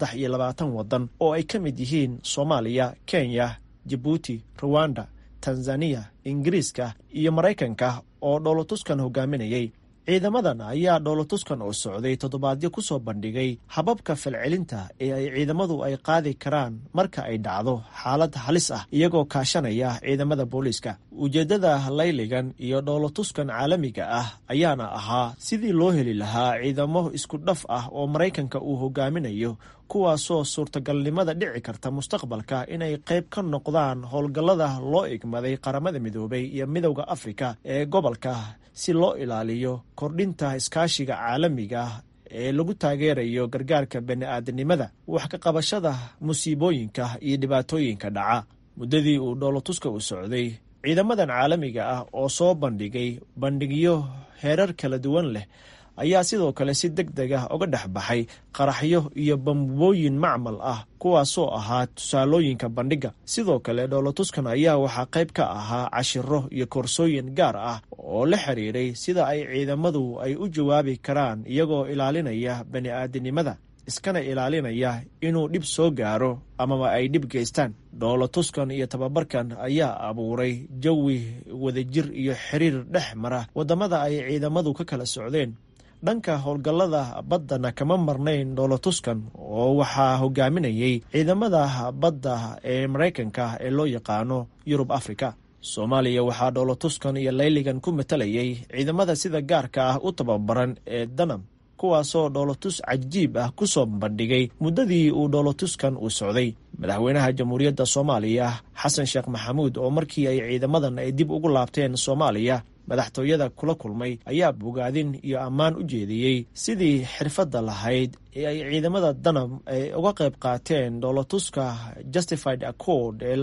23 waddan oo ay ka mid yihiin Soomaaliya, Kenya, Djibouti, Rwanda, Tanzania, Ingiriiska iyo Maraykanka oo dhoolatuskan hogaaminayay ciidamadan ayaa dhoolatuskan oo socday toddobaadyo ku soo bandhigay hababka falcelinta ee ay ciidamadu ay qaadi karaan marka ay dhacdo xaalad halis ah iyagoo kaashanaya ciidamada booliiska ujeeddada layligan iyo dhoolatuskan caalamiga ah ayaana ahaa sidii loo heli lahaa ciidamo isku dhaf ah oo Maraykanka uu hogaaminayo kuwaasoo suurtagalnimada dhici karta mustaqbalka inay qayb ka noqdaan howlgallada loo igmaday qaramada midoobay iyo midowda Afrika ee gobolka si loo ilaaliyo kordhinta iskaashiga caalamiga ee lagu taageerayo gargaarka bani'aadanimada wax ka qabashada musiibooyinka iyo dhibaatooyinka dhaca muddadii uu dhoolatuska u socday ciidamadan caalamiga ah oo soo bandhigay bandhigyo heerar kala duwan leh ayaa sidoo kale si degdeg ah uga dhex baxay qaraxyo iyo bambooyin macmal ah kuwaasoo ahaa tusaalooyinka bandhiga sidoo kale dhoolatuskan ayaa waxaa qayb ka ahaa cashiro iyo koorsooyin gaar ah oo la xiriiray sida ay ciidamadu ay u jawaabi karaan iyagoo ilaalinaya bani'aadanimada iskana ilaalinaya inuu dhib soo gaaro amaba ay dhib geystaan dhoolatuskan iyo tababarkan ayaa abuuray jawi wadajir iyo xiriir dhex mara waddamada ay ciidamadu ka kala socdeen dhanka howlgallada baddana kama marnayn dhoolatuskan oo waxaa hogaaminayay ciidamada badda ee Maraykanka ee loo yaqaano Yurub Afrika Soomaaliya waxaa dhoolatuskan iyo layligan ku matalayay ciidamada sida gaarka ah u tababaran ee danab kuwaasoo dhoolatus cajiib ah ku soo bandhigay muddadii uu dhoolatuskan uu socday madaxweynaha jamhuuriyadda Soomaaliya Xasan Sheekh Maxamuud oo markii ay ciidamadan ay dib ugu laabteen Soomaaliya madaxtooyada kula kulmay ayaa bogaadin iyo ammaan u jeediyey sidii xirfadda lahayd ee ay ciidamada danab ay uga qayb qaateen dhoolatuska Justified Accord ee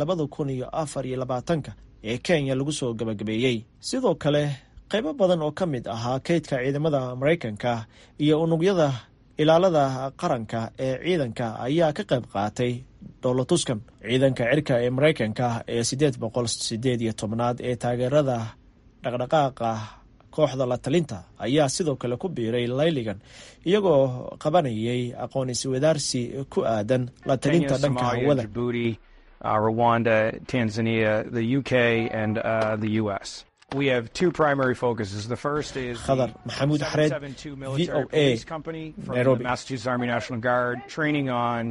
2024 ee Kenya lagu soo gabagabeeyey sidoo kale qaybo badan oo ka mid ahaa kaydka ciidamada Maraykanka iyo unugyada ilaalada qaranka ee ciidanka ayaa ka qayb qaatay dhoolatuskan. ciidanka cirka ee maraykanka ee 818 ee taageerada dhaqdhaqaaqa kooxda la talinta ayaa sidoo kale ku biiray layligan iyagoo qabanayay aqoon iswadaarsi ku aadan la talinta dhanka hawada. Rwanda, Tanzania, the UK, and the US. We have two primary focuses. The first is Khadar Mahmoud Hared, VOA, company from Nairobi. the Massachusetts Army National Guard, training on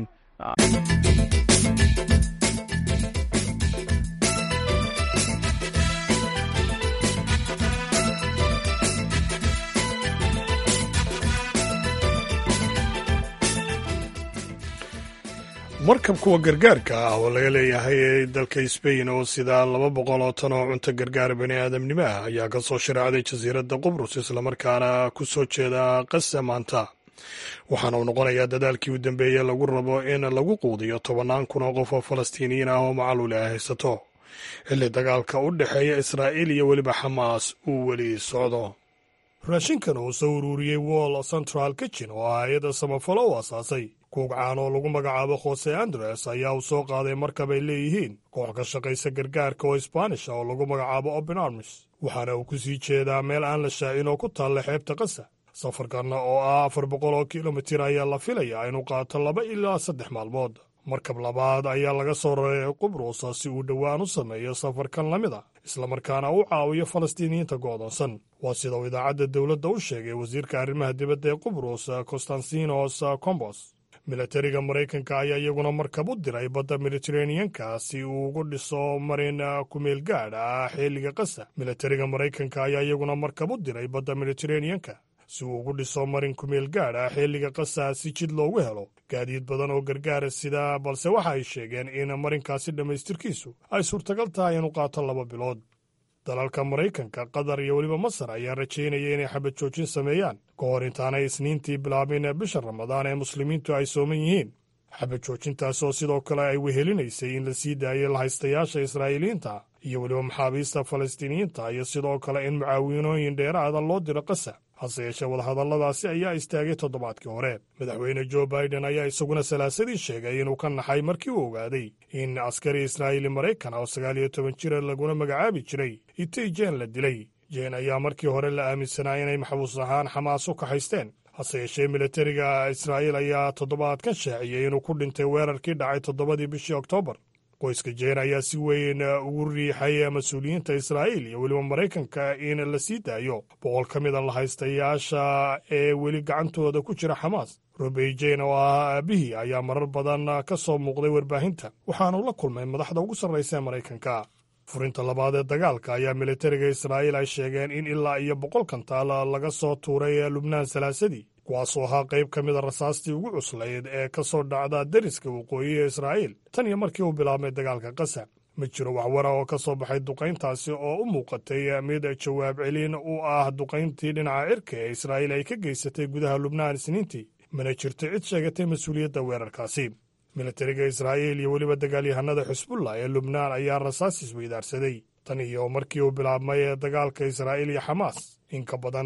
markab kuwa gargaarka ah oo laga leeyahay dalka Spain oo sida 200 oo tan oo cunto gargaar bani aadamnimo ah ayaa ka soo shiraacday jasiiradda Qubrus islamarkaana ku soo jeeda Gaza maanta. waxaana uu noqonayaa dadaalkii u dambeeyey lagu rabo in lagu quudiyo 10,000 oo qof oo Falastiiniyiin ah oo macaluul ay haysato xilli dagaalka u dhexeeya Israa'iil iyo weliba Xamaas uu weli socdo. raashinkan uu soo ururiyey Wall Central Kitchen oo hay'adda samafalo u asaasay kuugcaan oo lagu magacaabo Jose Andres ayaa uu soo qaaday markab ay leeyihiin koox ka shaqaysa gargaarka oo Isbaanish oo lagu magacaabo Open Arms, waxaana uu ku sii jeedaa meel aan la shaacin oo ku taalla xeebta Gaza. safarkan oo ah 400 kilomitir ayaa la filayaa inuu qaato 2 ilaa 3 maalmood. markab labaad ayaa laga soo raray Qubrus si uu dhowaan u sameeyo safarkan lamid ah islamarkaana u caawiyo Falastiiniyiinta go'doonsan. waa sida uu idaacadda dowladda u sheegay wasiirka arrimaha dibadda ee Qubrus Konstantinos Kombos. milatariga Maraykanka ayaa iyaguna markab u diray badda Mediterranean-ka si uu ugu dhiso marin kumeel gaadh ah xilliga Gaza. milatariga Maraykanka ayaa iyaguna markab u diray badda Mediterranean-ka si uu ugu dhiso marin kumeel gaadh ah xilliga Gaza si jid loogu helo gaadiid badan oo gargaara sida, balse waxa ay sheegeen in marinkaasi dhammaystirkiisu ay suurtagal tahay inuu qaato 2 bilood. dalalka Maraykanka, Qatar iyo weliba Masar ayaa rajaynaya inay xabad joojin sameeyaan ka hor intaanay Isniintii bilaabin bisha Ramadaan ee muslimiintu ay sooman yihiin. xabad joojintaas oo sidoo kale ay wehelinaysay in la sii daayay lahaystayaasha Israa'iiliyiinta iyo weliba maxaabiista Falastiiniyiinta iyo sidoo kale in mucaawinooyin dheeraada loo diro Gaza. hase yeeshee wadahadalladaasi ayaa istaagay toddobaadkii hore. madaxweyne Joe Biden ayaa isaguna salaasadii sheegay inuu ka naxay markii uu ogaaday in askari Israa'iili Maraykan oo 19 jir laguna magacaabi jiray Itay Jeen la dilay. Jeen ayaa markii hore la aaminsanaa inay maxbuus ahaan Xamaas u kaxaysteen. hase yeeshee milatariga Israa'iil ayaa toddobaadkan shaaciyey inuu ku dhintay weerarkii dhacay 7 bishii Oktoobar. qoyska Jeen ayaa si weyn ugu riixay mas-uuliyiinta Israa'iil iyo weliba Maraykanka in la sii daayo 100 ka mid a lahaystayaasha ee weli gacantooda ku jira Xamaas. Robey Jeen oo ah aabihii ayaa marar badan ka soo muuqday warbaahinta, waxaanu la kulmay madaxda ugu sarraysa ee Maraykanka. furinta labaad ee dagaalka ayaa milatariga Israa'iil ay sheegeen in ilaa iyo 100 kantaal laga soo tuuray Lubnaan salaasadii, kuwaasoo ahaa qayb ka mid a rasaastii ugu cuslayd ee ka soo dhacda deriska waqooyi ee Israa'iil tan iyo markii uu bilaabmay dagaalka Gaza. ma jiro waxwara oo ka soo baxay duqayntaasi oo u muuqatay mid jawaab celin u ah duqayntii dhinaca cirka ee Israa'iil ay ka geysatay gudaha Lubnaan Isniintii. mana jirto cid sheegatay mas-uuliyadda weerarkaasi. milatariga Israa'iil iyo weliba dagaalyahanada Xisbullah ee Lubnaan ayaa rasaas isweydaarsaday tan iyo markii uu bilaabmay dagaalka Israa'iil iyo Xamaas. in ka badan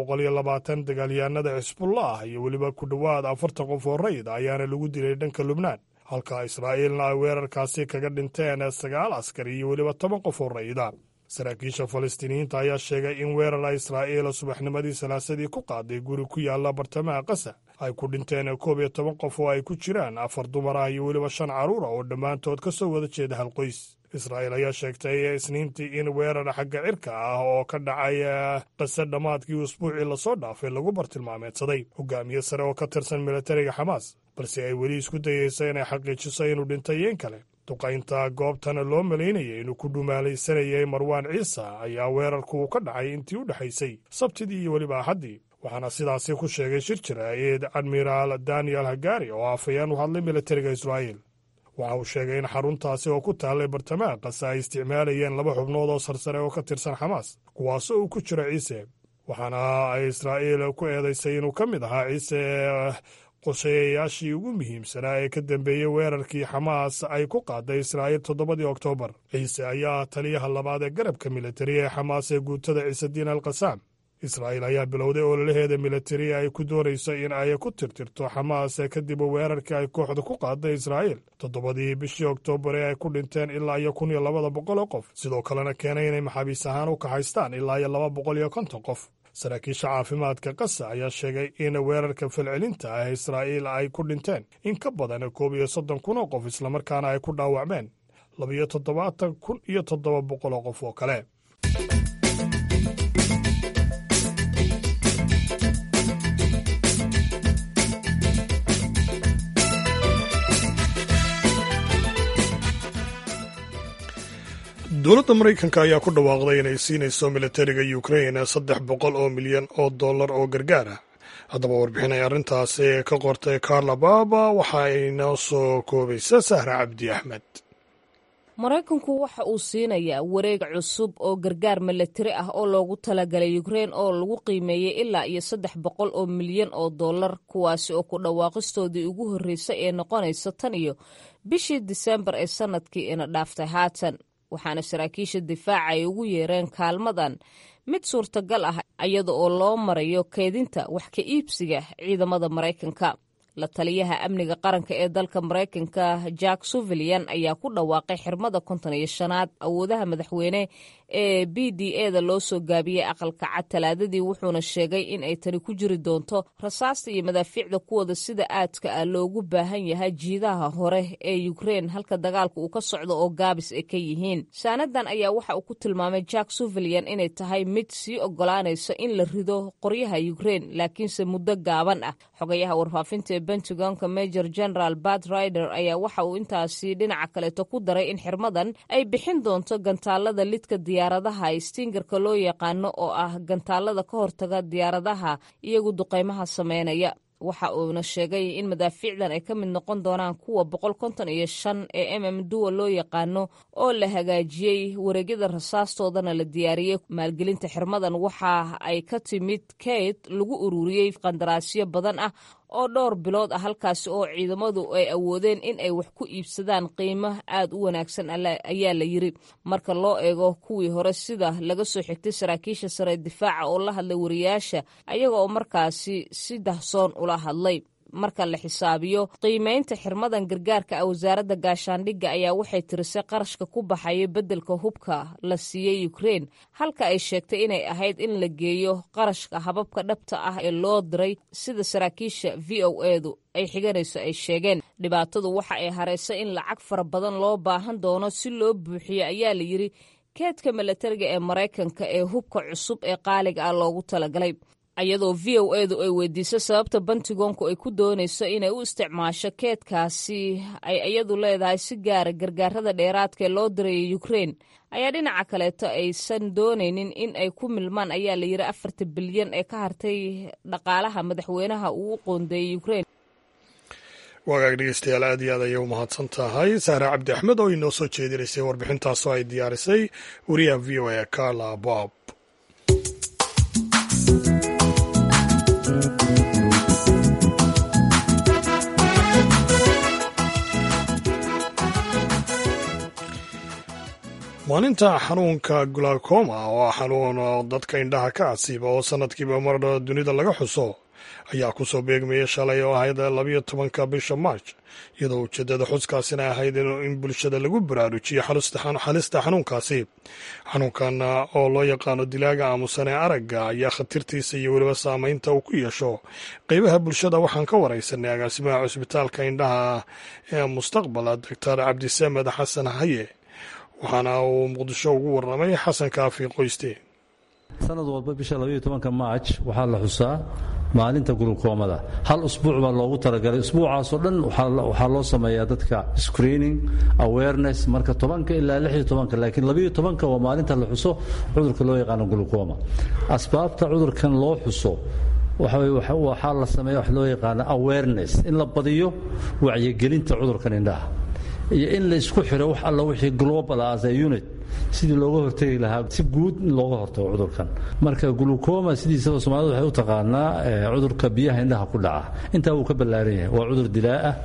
220 dagaalyahanada Xisbullah iyo weliba ku dhowaad 40 qof oo rayid ayaana lagu dilay dhanka Lubnaan, halka Israa'iilna ay weerarkaasi kaga dhinteen 9 askari iyo weliba 10 qof oo rayida. saraakiisha Falastiiniyiinta ayaa sheegay in weerar Israa'iil subaxnimadii salaasadii ku qaaday guri ku yaala bartamaha Gaza ay ku dhinteen 11 qof oo ay ku jiraan 4 dumar ah iyo weliba 5 carruur ah oo dhammaantood ka soo wada jeeda hal qoys. Israa'iil ayaa sheegtay Isniintii in weerar xagga cirka ah oo ka dhacay Gaza dhammaadkii usbuucii lasoo dhaafay lagu bartilmaameedsaday hogaamiye sare oo ka tirsan milatariga Xamaas, balse ay weli isku dayeysa inay xaqiijiso inuu dhintay in kale. duqaynta goobtana loo malaynayay inuu ku dhumaalaysanayay Marwaan Ciise ayaa weerarku ka dhacay intii u dhexaysay Sabtidii iyo weliba Axaddii, waxaana sidaasi ku sheegay shir jaraa'id Admiraal Daniel Hagari oo afhayeen u hadlay milatariga Israa'iil. waxa uu sheegay in xaruntaasi oo ku taallay bartamaha Gaza ay isticmaalayeen 2 xubnood oo sarsare oo ka tirsan Xamaas, kuwaasoo uu ku jiro Ciise, waxaana ay Israa'iil ku eedaysay inuu ka mid ahaa Ciise qorshayaashii ugu muhiimsanaa ee ka dambeeyey weerarkii Xamaas ay ku qaaday Israa'iil 7 Oktoobar. Ciise ayaa taliyaha labaad ee garabka militari ee Xamaas ee guutada Ciisediin al-Qasaam. israa'iil ayaa bilowday ololaheeda militari ay ku doonayso in ay ku tirtirto xamaas kadib weerarkii ay kooxda ku qaaday israa'iil 7 bishii oktoobar ee ay ku dhinteen ilaa iyo 1,200 oo qof, sidoo kalena keenay inay maxaabiis ahaan u kaxaystaan ilaa iyo 250 qof. saraakiisha caafimaadka qasa ayaa sheegay in weerarka falcelinta ah israa'iil ay ku dhinteen in ka badan 31,000 oo qof, islamarkaana ay ku dhaawacmeen 72,700 oo qof oo kale. dowladda maraykanka ayaa ku dhawaaqday inay siinayso militariga ukrain $300 oo milyan oo dollar oo gargaar ah. haddaba warbixin ay arrintaasi ka qortay carla baba waxa ay noo soo koobaysa Sahra Cabdi Axmed. maraykanku waxa uu siinayaa wareeg cusub oo gargaar militari ah oo loogu talagalay Ukraine oo lagu qiimeeyay ilaa iyo $300 oo milyan oo dollar, kuwaasi oo ku dhawaaqistoodii ugu horreysay ee noqonaysa tan iyo bishii Diseembar ee sanadkii ina dhaaftay haatan. waxaana saraakiisha difaaca ay ugu yeereen kaalmadan mid suurtagal ah iyada oo loo marayo keedinta wax ka iibsiga ciidamada Maraykanka. la taliyaha amniga qaranka ee dalka Maraykanka Jack Sullivan ayaa ku dhawaaqay xirmada 55aad awoodaha madaxweyne ee BDA-da loo soo gaabiyey aqalka cad Talaadadii, wuxuuna sheegay in ay tani ku jiri doonto rasaasta iyo madaafiicda kuwada sida aadka ah loogu baahan yahay jiidaha hore ee Ukraine halka dagaalku uu ka socdo oo gaabis ay ka yihiin. saanadan ayaa waxa uu ku tilmaamay Jack Sullivan inay tahay mid sii ogolaanaysa in la rido qoryaha Ukraine laakiinse muddo gaaban ah. xogayaha warfaafinta Pentagonka Major General Pat Ryder ayaa waxa uu intaasi dhinaca kaleeto ku daray in xirmadan ay bixin doonto gantaalada lidka diyaaradaha Stingerka loo yaqaano oo ah gantaalada ka hortaga diyaaradaha iyagu duqeymaha sameynaya. waxa uuna sheegay in madaafiicdan ay ka mid noqon doonaan kuwa 155 ee duwa loo yaqaano oo la hagaajiyey, wareegyada rasaastoodana la diyaariyey. maalgelinta xirmadan waxa ay ka timid kayd lagu ururiyey qandaraasyo badan ah oo dhowr bilood ah, halkaasi oo ciidamadu ay awoodeen in ay wax ku iibsadaan qiimo aad u wanaagsan ayaa la yiri marka loo eego kuwii hore, sida laga soo xigtay saraakiisha sare difaaca oo la hadlay wariyaasha ayaga oo markaasi si dahsoon ula hadlay. marka la xisaabiyo qiimeynta xirmadan gargaarka ah, wasaaradda gaashaandhigga ayaa waxay tirisay qarashka ku baxaya beddelka hubka la siiyey Ukraine, halka ay sheegtay inay ahayd in la geeyo qarashka hababka dhabta ah ee loo diray, sida saraakiisha VOA-du ay xiganayso ay sheegeen. dhibaatadu waxa ay hareysay in lacag fara badan loo baahan doono si loo buuxiyo ayaa la yiri keedka militariga ee Maraykanka ee hubka cusub ee qaaliga ah loogu talagalay. iyadoo VOA-du ay weydiisay sababta Pentagonku ay ku doonayso inay u isticmaasho keedkaasi ay iyadu leedahay si gaara gargaarada dheeraadka ee loo diray Ukraine, ayaa dhinaca kaleeto aysan doonaynin in ay ku milmaan ayaa la yiri 4 bilyan ee ka hartay dhaqaalaha madaxweynaha uu u qoondeeyay Ukraine. wagaag dhegeystayaal aad iyo aad ayay u mahadsan tahay Sahra Cabdi Axmed oo inoo soo jeedinaysay warbixintaasoo ay diyaarisay wariyaha VOA Carla Bob. maalinta xanuunka glaucoma oo ah xanuun dadka indhaha ka asiiba oo sanadkiiba mar dunida laga xuso ayaa ku soo beegmayay shalay oo ahayd 12 bisha March, iyadoo ujeedada xuskaasina ahayd in bulshada lagu baraarujiyo xalista xanuunkaasi. xanuunkan oo loo yaqaano dilaaga aamusan ee aragga ayaa khatartiisa iyo weliba saamaynta uu ku yeesho qaybaha bulshada waxaan ka waraysanay agaasimaha cusbitaalka indhaha ee Mustaqbala Dr. Cabdisamed Xasan Haye, waxaana uu Muqdisho ugu warramay Xasan Kaafi Qoyste. sanad walba bisha 12 March waxaa la xusaa maalinta gulukoomada. hal usbuuc baa loogu talagalay. usbuucaasoo dhan waxaa loo sameeyaa dadka screening awareness marka 10 ilaa 16, laakiin 12 waa maalinta la xuso cudurka loo yaqaano gulukooma. asbaabta cudurkan loo xuso waxaa la sameeyaa wax loo yaqaano awareness, in la badiyo wacyigelinta cudurkan indhaha iyo in la isku xiro wax alla wixii global as a unit sidii looga hortagi lahaa si guud in looga hortago cudurkan. marka glucoma sidiisaba Soomaalidu waxay u taqaanaa cudurka biyaha indhaha ku dhaca. intaa wuu ka ballaaran yahay. waa cudur dilaa ah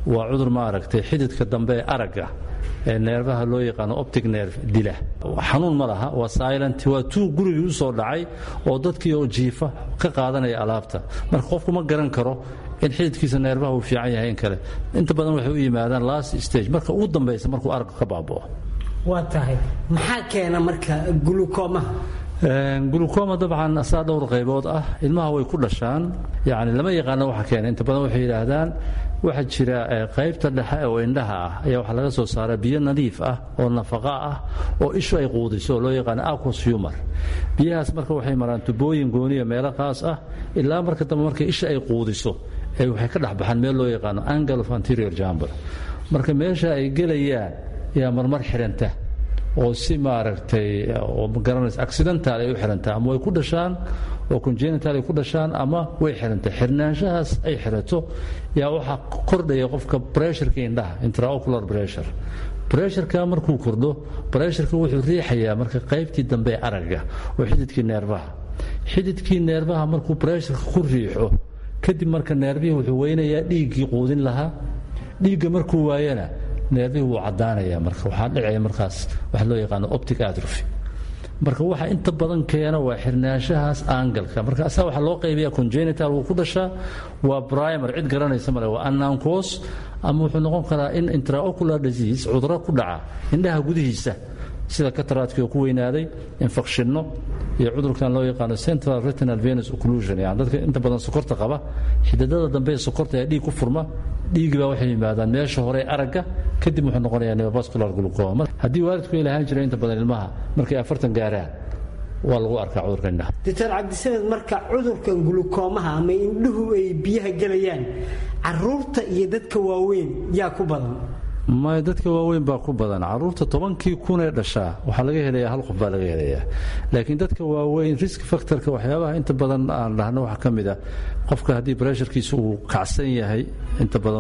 waa cudur maaragtay xididka dambe ee aragga ee neerfaha loo yaqaano optic nerve dila. xanuun ma laha, waa silent, waa tuug gurigii u soo dhacay oo dadkii oo jiifa ka qaadanaya alaabta. marka qofku ma garan karo in xididkiisa neerfaha uu fiican yahay in kale. inta badan waxay u yimaadaan last stage, marka ugu dambaysa markuu aragga ka baaba'o. waa tahay maxaa keena marka gulukoomaha? gulukoma dabcan asaa dhowr qaybood ah. ilmaha way ku dhashaan, yani lama yaqaano waxa keena. inta badan waxay yidhaahdaan waxaa jira qaybta dhexe oo indhaha ah ayaa waxaa laga soo saaraa biyo nadiif ah oo nafaqa ah oo ishu ay quudiso oo loo yaqaano aqueous humor. biyahaas marka waxay maraan tubooyin gooniya meelo qaas ah ilaa marka dambe marka isha ay quudiso waxay ka dhex baxaan meel loo yaqaano angle of anterior chamber. marka meesha ay gelayaan yaa marmar xiranta oo si maaragtay oo garanaysa accidental ay u xirantaa, ama way ku dhashaan oo congenital ay ku dhashaan, ama way xirantay. xirnaanshahaas ay xirato yaa waxaa kordhaya qofka pressureka indhaha, intraocular pressure. pressureka markuu kordho, pressureka wuxuu riixayaa marka qaybtii dambe ee aragga oo xididkii neerfaha. xididkii neerfaha markuu pressureka ku riixo kadib marka neerfihii wuxuu weynayaa dhiiggii quudin lahaa. dhiigga markuu waayana neerfihii wuu caddaanaya. marka waxaa dhicaya markaas waxa loo yaqaano optic atrophy. marka waxa inta badan keena waa xirnaanshahaas angalka. marka asaa waxaa loo qaybiyaa congenital wuu ku dhashaa, waa primer cid garanaysa male, waa unknown, ama wuxuu noqon karaa in intraocular disease cudurro ku dhaca indhaha gudihiisa sida cataract oo ku weynaaday, infectionno, iyo cudurkan loo yaqaano central retinal venous occlusion. yani dadka inta badan sokorta qaba, xididada dambe ee sokorta ayaa dhiig ku furma. dhiigii baa waxay yimaadaan meesha hore aragga, kadib wuxuu noqonayaa neovascular glucoma. haddii waalidku ay lahaan jiray inta badan ilmaha markay 40 gaaraan waa lagu arkaa cudurka indhaha. doctor cabdisamed, marka cudurkan gulukoomaha ama indhuhu ay biyaha gelayaan, caruurta iyo dadka waaweyn yaa ku badan? may dadka waaweyn baa ku badan. caruurta 10,000 kun ee dhashaa waxaa laga helayaa hal qof baa laga helayaa. laakiin dadka waaweyn risk factorka waxyaabaha inta badan aan dhahno waxaa ka mid ah qofka haddii pressurekiisa uu kacsan yahay, inta badan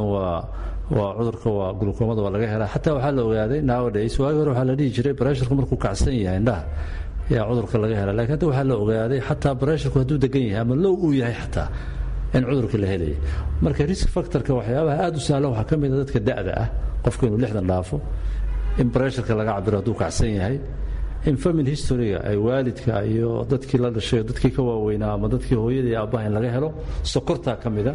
waa cudurka waa gulukoomada waa laga helaa. xataa waxaa la ogaaday nowadays, waagi hore waxaa la dhihi jiray pressureka markuu kacsan yahay indhaha yaa cudurka laga helaa. laakiin hadda waxaa la ogaaday xataa pressureku hadduu degan yahay ama low uu yahay xataa in cudurka la helaya. marka risk factorka waxyaabaha aad u sahlan waxaa ka mid ah dadka da'da ah, qofka inuu 60 dhaafo, in pressureka laga cabiro hadduu kacsan yahay, in family historyga ay waalidka iyo dadkii la dhashay, dadkii ka waaweynaa ama dadkii hooyadii aabbaha in laga helo, sokortaa ka mida,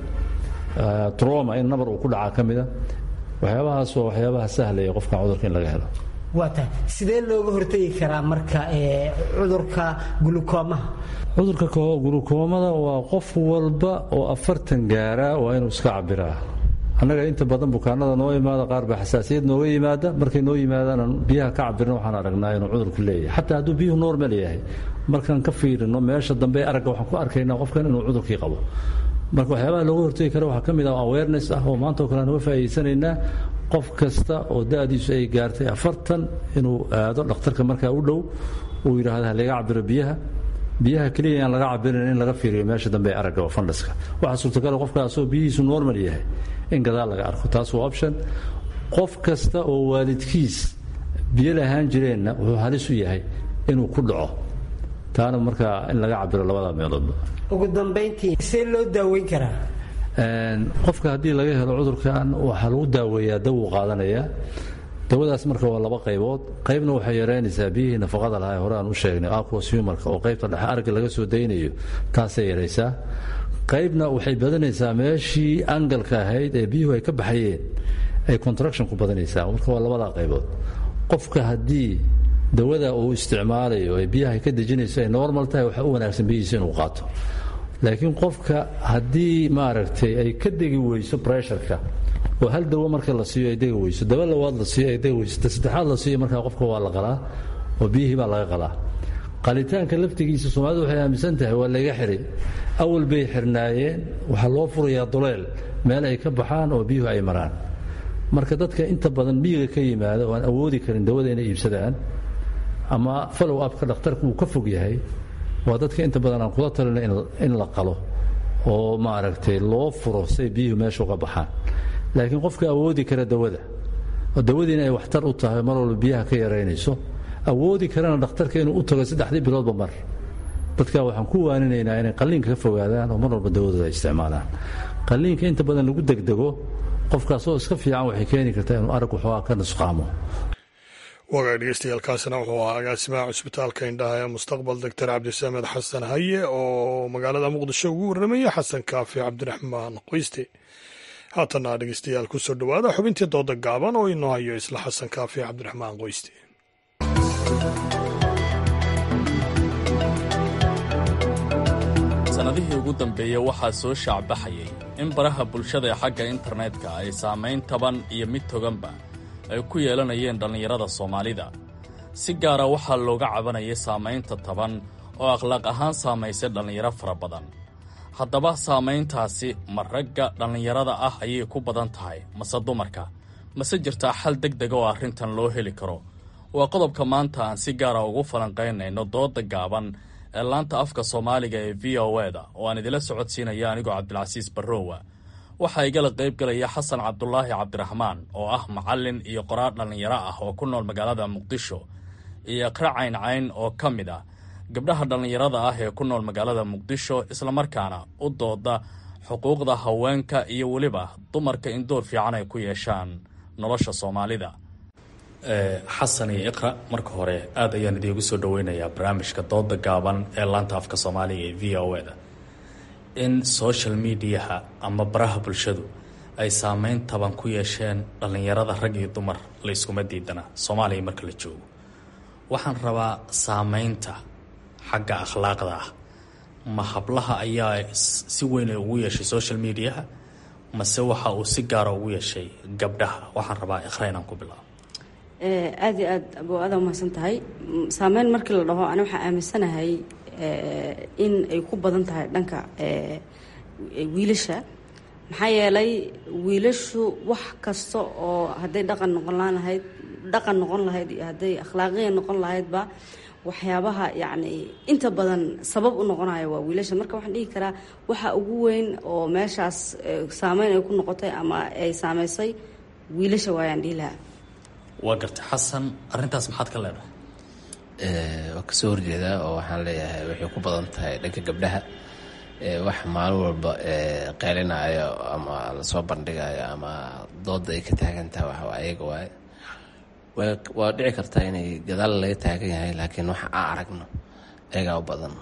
trauma in nabar uu ku dhacaa ka mida. waxyaabahaas waa waxyaabaha sahlaya qofka cudurka in laga helo. waa tahay sidee looga hortagi karaa marka cudurka gulukoomaha? cudurka gulukoomada waa qof walba oo 40 gaara waa inuu iska cabiraa. annaga inta badan bukaanada noo yimaada qaar baa xasaasiyad nooga yimaada. markay noo yimaadaan biyaha ka cabirna waxaan aragnaa inuu cudurku leeyahay, xataa hadduu biyuhu normal yahay. markaan ka fiirino meesha dambe aragga waxaan ku arkaynaa qofkan inuu cudurkii qabo. marka waxyaabaha looga hortagi kara waxaa ka mid ah awareness ah oo maanta oo kale aan uga faa'iidaysanaynaa. qof kasta oo da'diisu ay gaartay 40 inuu aado dhakhtarka markaa u dhow, uu yidhaahdo ha laga cabiro biyaha keliya aan laga cabirin in laga fiiriyo meesha dambe ee aragga oo fandaska. waxaa suurtagal qofkaasoo biyihiisu normal yahay in gadaal laga arko. taas waa option. qof kasta oo waalidkiis biyo lahaan jireenna wuxuu halis u yahay inuu ku dhaco. taana markaa in laga cabiro labada meeloodba. ugu dambayntii see loo daaweyn karaa? qofka haddii laga helo cudurkan waxaa lagu daaweeyaa dawuu qaadanayaa. dawadaas marka waa 2 qaybood. qaybna waxay yareynaysaa biyihii nafaqada lahaa hore aan u sheegnay aqueous humorka oo qaybta dhexe aragga laga soo daynayo, taasay yaraysaa. qaybna waxay badanaysaa meeshii angalka ahayd ee biyuhu ay ka baxayeen ay contraction ku badanaysaa. marka waa 2 qaybood. qofka haddii dawada uu isticmaalayo ee biyaha ka dejinayso ay normal tahay, waxa u wanaagsan biyihiisa inuu qaato. laakiin qofka haddii maaragtay ay ka degi weyso pressureka oo hal dawo marka la siiyo ay degi weyso, dawo labaad la siiyo ay degi weyso, saddexaad la siiyo, markaa qofka waa la qalaa oo biyihii baa laga qalaa. qalitaanka laftigiisa Soomaalidu waxay aaminsan tahay waa laga xiray. awal bay xirnaayeen, waxaa loo furayaa duleel meel ay ka baxaan oo biyuhu ay maraan. marka dadka inta badan miyiga ka yimaada oo aan awoodi karin dawada inay iibsadaan ama follow up-ka dhakhtarku uu ka fog yahay, waa dadka inta badan aan kula talina in la qalo oo maaragtay loo furo say biyuhu meesha uga baxaan. laakiin qofka awoodi kara dawada oo dawadiina ay waxtar u tahay mar walba biyaha ka yaraynayso, awoodi karana dhakhtarka inuu u tago 3 biloodba mar. dadka waxaan ku waaninaynaa inay qalliinka ka fogaadaan oo mar walba dawadooda ay isticmaalaan. qalliinka inta badan lagu degdego qofkaasoo iska fiican waxay keeni kartaa inuu arag waxoogaa ka nusqaamo. waagaag dhegeystayaaalkaasina wuxuu ahaa agaasimaha cusbitaalka indhaha ee mustaqbal doctor cabdisamed xasan haye oo magaalada muqdisho ugu warramaya xasan kaafi cabdiraxmaan qoyste. haatana dhegeystayaal ku soo dhowaada xubintii dooda gaaban oo inoo hayo isla xasan kaafi cabdiraxmaan qoyste. sanadihii ugu dambeeyey waxaa soo shaacbaxayay in baraha bulshada ee xagga internetka ay saamayn taban iyo mid toganba ay ku yeelanayeen dhallinyarada soomaalida. si gaara waxaa looga cabanayay saamaynta taban oo akhlaaq ahaan saamaysay dhallinyaro fara badan. haddaba saamayntaasi ma ragga dhallinyarada ah ayay ku badan tahay mase dumarka? mase jirtaa xal deg dega oo arrintan loo heli karo? waa qodobka maanta aan si gaara ugu falanqaynayno dooda gaaban ee laanta afka soomaaliga ee v o eda oo aan idila socodsiinaya anigoo cabdilcasiis barrowa. waxaa igala qayb galaya xasan cabdulaahi cabdiraxmaan oo ah macallin iyo qoraar dhallinyaro ah oo ku nool magaalada muqdisho, iyo iqra cayncayn oo ka mid ah gabdhaha dhallinyarada ah ee ku nool magaalada muqdisho, islamarkaana u dooda xuquuqda haweenka iyo weliba dumarka in door fiican ay ku yeeshaan nolosha soomaalida. xasan iyo iqra, marka hore aad ayaan idiigu soo dhoweynayaa barnaamijka dooda gaaban ee laanta afka soomaaliga ee v o eda. in social mediaha ama baraha bulshadu ay saamayn taban ku yeesheen dhallinyarada rag iyo dumar layskuma diidana soomaaliya marka la joogo. waxaan rabaa saamaynta xagga akhlaaqda ah, ma hablaha ayaa si weyn ugu yeeshay social mediaha mase waxa uu si gaara ugu yeeshay gabdhaha? waxaan rabaa iqra inaan ku bilaabo. aad iyo aad aada umahadsan tahay. saameyn markii la dhaho ani waxaa aaminsanahay in ay ku badan tahay dhanka wiilasha. maxaa yeelay wiilashu wax kasta oo hadday dhaqan noqon lahayd iyo hadday akhlaaqiya noqon lahaydba waxyaabaha yacni inta badan sabab u noqonaya waa wiilasha. marka waxaan dhihi karaa waxa ugu weyn oo meeshaas saameyn ay ku noqotay ama ay saamaysay wiilasha waayaan dhihi lahaa. waa gartay xasan, arrintaas maxaad ka leedahay? waa kasoo horjeedaa oo waxaan leeyahay waxay ku badan tahay dhanka gabdhaha. wax maalin walba qeelinayo ama lasoo bandhigayo ama dooda ay ka taagan tahay wax ayaga waaye. waa dhici kartaa inay gadaal laga taagan yahay, laakiin waxa aan aragno ayagaa u badan.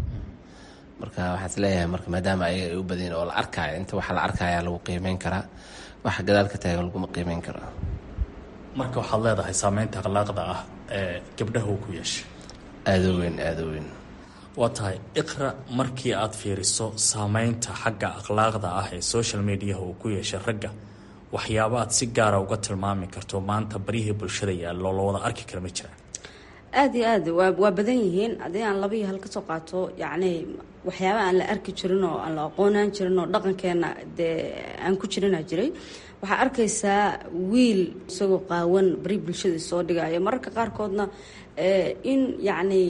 marka waxaan is leeyahay marka maadaama ayaga ay u badan oo la arkaayo, inta waxa la arkaya lagu qiimeyn karaa, waxa gadaal ka taagan laguma qiimeyn karaa. marka waxaad leedahay saamaynta akhlaaqda ah ee gabdhaha uu ku yeeshay aada u weyn, aada u weyn. waa tahay iqra, markii aad fiiriso saamaynta xagga akhlaaqda ah ee social mediaha uu ku yeeshay ragga, waxyaaba aad si gaara uga tilmaami karto maanta baryihii bulshada yaallo la wada arki kara ma jiraan? aada iyo aad waa badan yihiin. haddii aan laba iyo hal ka soo qaato, yacni waxyaaba aan la arki jirin oo aan la aqoonaan jirin oo dhaqankeena dee aan ku jirinaa jiray. waxaa arkaysaa wiil isagoo qaawan bari bulshada soo dhigaya, mararka qaarkoodna in yacni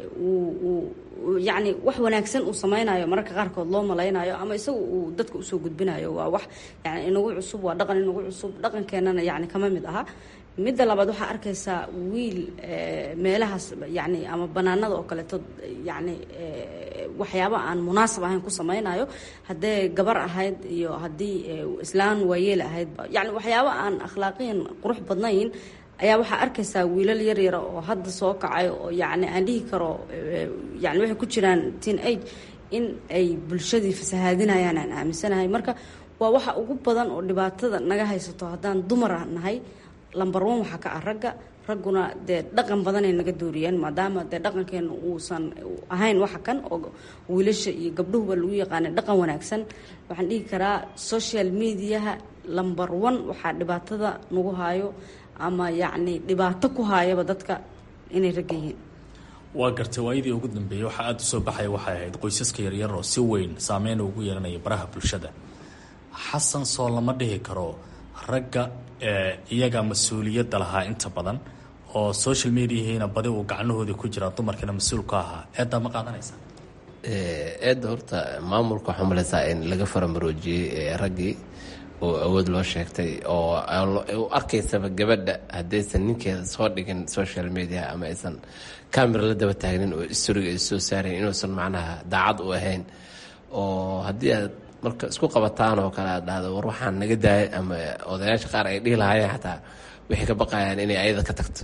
yacni wax wanaagsan uu samaynayo mararka qaarkood loo malaynayo, ama isaga uu dadka usoo gudbinayo. waa wax yani inagu cusub, waa dhaqan inagu cusub, dhaqankeenana yani kama mid aha. midda labaad waxaa arkaysaa wiil meelahaas yani ama banaanada oo kaleeto yani waxyaaba aan munaasab ahayn ku samaynayo, haddee gabar ahayd iyo haddii islaan waayeel ahayd, yani waxyaaba aan akhlaaqiyan qurux badnayn ayaa waxaa arkaysaa wiilal yaryara oo hadda soo kacay oo yani aan dhihi karo yani waxay ku jiraan teen age in ay bulshadii fasahaadinayaan aan aaminsanahay. marka waa waxa ugu badan oo dhibaatada naga haysato haddaan dumara nahay. lambar 1 waxaa ka ah ragguna dee dhaqan badanay naga dooriyeen, maadaama dee dhaqankeena uusan ahayn waxa kan oo wiilasha iyo gabdhuhuba lagu yaqaanay dhaqan wanaagsan. waxaan dhihi karaa social mediaha lambar 1 waxaa dhibaatada nagu hayo ama yacni dhibaato ku haayaba dadka inay ragga yihiin. waa gartay, waayadii ugu dambeeyey waxaa aada u soo baxaya waxay ahayd qoysaska yaryar oo si weyn saameyn ugu yeelanaya baraha bulshada. xasan, soo lama dhihi karo ragga iyaga mas-uuliyadda lahaa inta badan oo social mediahiina badi uu gacnahoodii ku jiraa, dumarkana mas-uul ka ahaa, eeddaa ma qaadanaysaa? eedda horta maamulka waxaa malaysaa in laga faramaroojiyey raggii oo awood loo sheegtay oo arkaysaba gabadha haddaysan ninkeeda soo dhigin social media ama aysan camera la daba taagnin oo istoriga ay soo saarayn inuusan macnaha daacad u ahayn. oo haddii aad marka isku qabataan oo kale aad dhahdo war waxaan naga daayay ama odayaasha qaar ay dhihi lahaayeen xataa waxay ka baqayaan inay ayada ka tagto.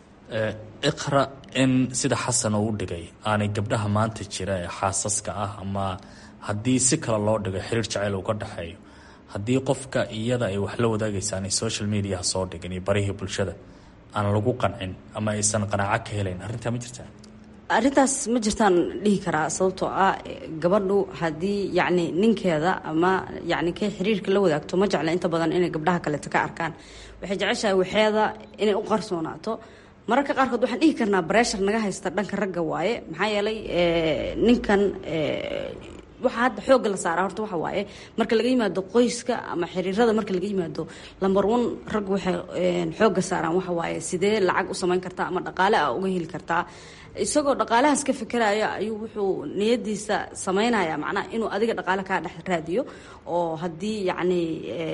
Iqra in sida xasan uu dhigay aanay gabdhaha maanta jira ee xaasaska ah ama haddii si kale loo dhigo xiriir jacayl uu ka dhexeeyo haddii qofka iyada ay wax la wadaagaysaan ay social mediaha soo dhigan iyo barihii bulshada aan lagu qancin ama aysan qanaaco ka helayn arrintaa ma jirtaa? arrintaas ma jirtaan dhihi karaa, sababtoo ah gabadhu haddii yacni ninkeeda ama yacni kay xiriirka la wadaagto ma jecla inta badan inay gabdhaha kaleeto ka arkaan. waxay jeceshahay waxeeda inay u qarsoonaato. mararka qaarkood waxaan dhihi karnaa breshar naga haysta dhanka ragga waaye, maxaa yeelay ninkan waxaa hadda xoogga la saaraa horta waxa waaye marka laga yimaado qoyska ama xiriirada, marka laga yimaado lamber one rag waxay xoogga saaraan waxa waaye sidee lacag u samayn kartaa ama dhaqaale a uga heli kartaa. isagoo dhaqaalahaas ka fikiraya ayuu wuxuu niyadiisa samaynayaa macnaha inuu adiga dhaqaale kaa dhex raadiyo, oo haddii yacni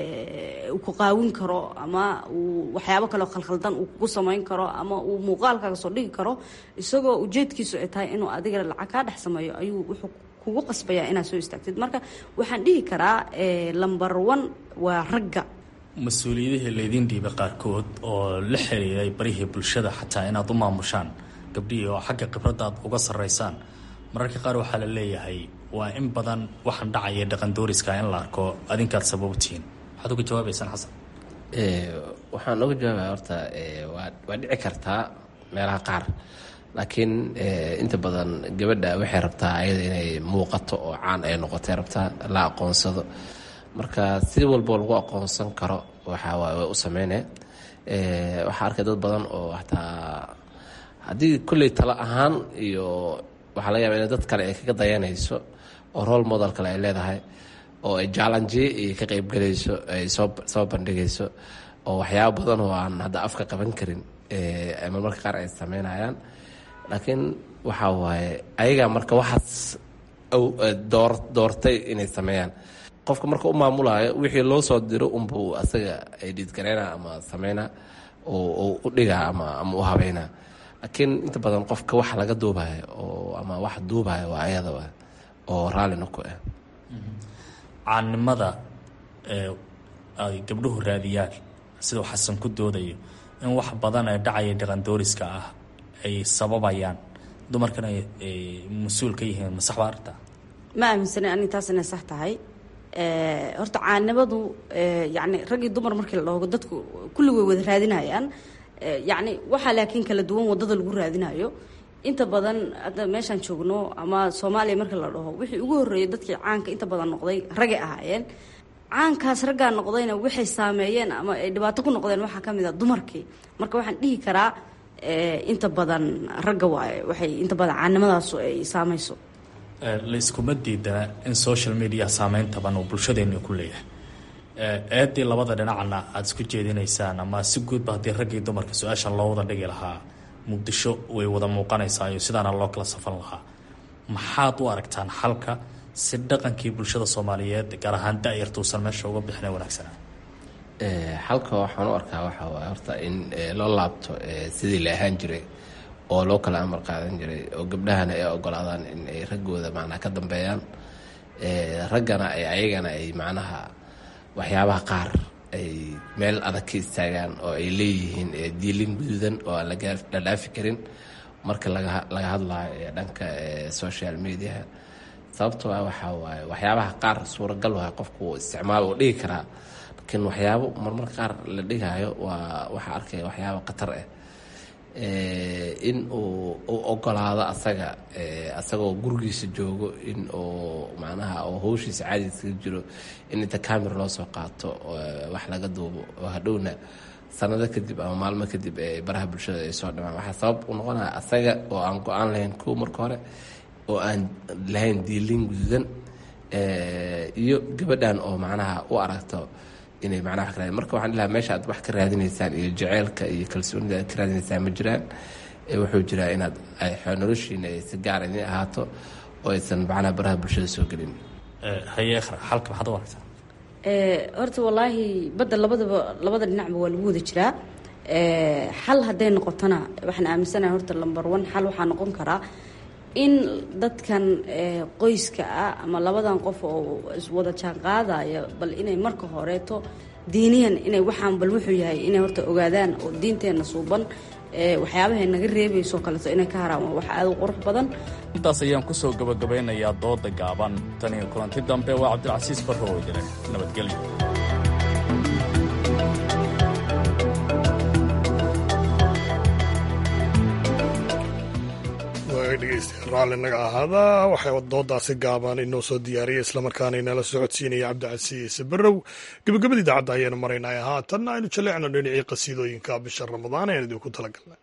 uu ku qaawin karo ama uu waxyaabo kaleo khalkhaldan uu kugu samayn karo ama uu muuqaalkaaga soo dhigi karo, isagoo ujeedkiisu ay tahay inuu adiga lacag kaa dhex sameeyo ayuu wuxuu kugu qasbayaa inaad soo istaagtid. marka waxaan dhihi karaa lamber one waa ragga. mas-uuliyadihii laydiin dhiibay qaarkood oo la xiriiray barihii bulshada xataa inaad u maamushaan gabdhihii oo xagga khibradda aad uga sarraysaan, mararka qaar waxaa la leeyahay waa in badan waxaan dhacaya dhaqan dooriska in la arko adinkaad sababtihiin. waxaad uga jawaabaysaan xasan? waxaan uga jawaabaya horta waa dhici kartaa meelaha qaar, laakiin inta badan gabadha waxay rabtaa ayada inay muuqato oo caan ay noqotay rabtaa la aqoonsado. marka si walbo lagu aqoonsan karo waxaa waay way u sameynee. waxaa arkay dad badan oo hataa haddii kolley talo ahaan iyo waxaa laga yaaba in dad kale ay kaga dayanayso oo role model kale ay leedahay oo ay challenge ay ka qaybgalayso ay soo bandhigayso oo waxyaabo badan oo aan hadda afka qaban karin ama marka qaar ay sameynayaan. laakiin waxaa waaye ayaga marka waxaas doortay inay sameeyaan. qofka marka u maamulaayo wixii loo soo diro unbuu asaga ay dhiidgareynaa ama sameynaa oo u dhigaa ama u habeynaa. laakiin inta badan qofka wax laga duubayo oo ama wax duubayo waa ayada oo raallina ku ah. caannimada ay gabdhuhu raadiyaan siduu xasan ku doodayo in wax badan ee dhacaya dhaqan dooriska ah ay sababayaan dumarkana ay mas-uul ka yihiin. ma sax baa arrintaa? ma aaminsanay ani taas inay sax tahay. horta caannimadu yacni rag iyo dumar markii la dhoogo dadku kulli way wada raadinayaan. yacni waxaa laakiin kala duwan waddada lagu raadinayo. inta badan hadda meeshaan joogno ama soomaaliya marka la dhaho wixii ugu horreeyay dadkii caanka inta badan noqday ragay ahaayeen. caankaas raggaa noqdayna waxay saameeyeen ama ay dhibaato ku noqdeen waxaa ka mid a dumarkii. marka waxaan dhihi karaa inta badan ragga waaye waxay inta badan caanimadaasu ay saamayso. layskuma diidana in social media saameyn taban uu bulshadeena ku leeyahay. eedii labada dhinacna aada isku jeedinaysaan ama si guudba haddii raggii dumarka su-aashan loo wada dhigi lahaa muqdisho way wada muuqanaysaa iyo sidaana loo kala safan lahaa. maxaad u aragtaan xalka si dhaqankii bulshada soomaaliyeed gaar ahaan da-yartuusan meesha uga bixina wanaagsanaa? xalka waxaan u arkaa waxaa waay horta in loo laabto sidii la ahaan jiray oo loo kala amar qaadan jiray oo gabdhahana ay ogolaadaan in ay raggooda macnaha ka dambeeyaan, raggana ayagana ay macnaha waxyaabaha qaar ay meel adag ka istaagaan oo ay leeyihiin diilin guduudan oo aan la dhaafi karin marka laga hadlayo dhanka social mediaha. sababtoo ah waxaa waaye waxyaabaha qaar suuragal waay qofku isticmaal uu dhigi karaa, laakiin waxyaabo marmarka qaar la dhigaayo waxaa arkaya waxyaabo khatar ah. in uu ogolaado asagoo gurigiisa joogo in uu macnaha oo hawshiisa caadiiskaga jiro in inta camera loo soo qaato wax laga duubo oo hadhowna sanado kadib ama maalmo kadib baraha bulshada ay soo dhimaan. waxaa sabab u noqonaya asaga oo aan go-aan lahayn kuwa marka hore oo aan lahayn diilin guduudan iyo gabadhan oo macnaha u aragto inay macnaha wax ka raadin. marka waxaan dhilahaa meesha aad wax ka raadinaysaan iyo jaceylka iyo kalsoonida aad ka raadinaysaan ma jiraan. wuxuu jiraa inaad noloshiina ay si gaar idin ahaato oo aysan macnaha baraha bulshada soo gelin. haye xalka maxaad u aragtaa? horta wallaahi badda labada dhinacba waa lagu wada jiraa. xal hadday noqotona waxaan aaminsanahay horta lamber one xal waxaa noqon karaa in dadkan qoyska ah ama labadan qof oo iswada jaan qaadaya bal inay marka horeeto diiniyan inay waxaan bal wuxuu yahay inay horta ogaadaan oo diinteenna suuban waxyaabahay naga reebayso kaleeto inay ka haraan waa wax aad u qurux badan. intaas ayaan ku soo gabagabeynayaa dooda gaaban tan iyo kulanti dambe waa cabdilcasiis barro oo jira nabadgelyo. dhegeystayaal raalli naga ahaada waxay doodaasi gaaban inoo soo diyaariyay islamarkaana inala socodsiinaya cabdicasiis barrow. gabagabada idaacadda ayaanu maraynaya haatanna aynu jaleecno dhinacii qasiidooyinka bisha ramadaan ayaan idinku talagalnay.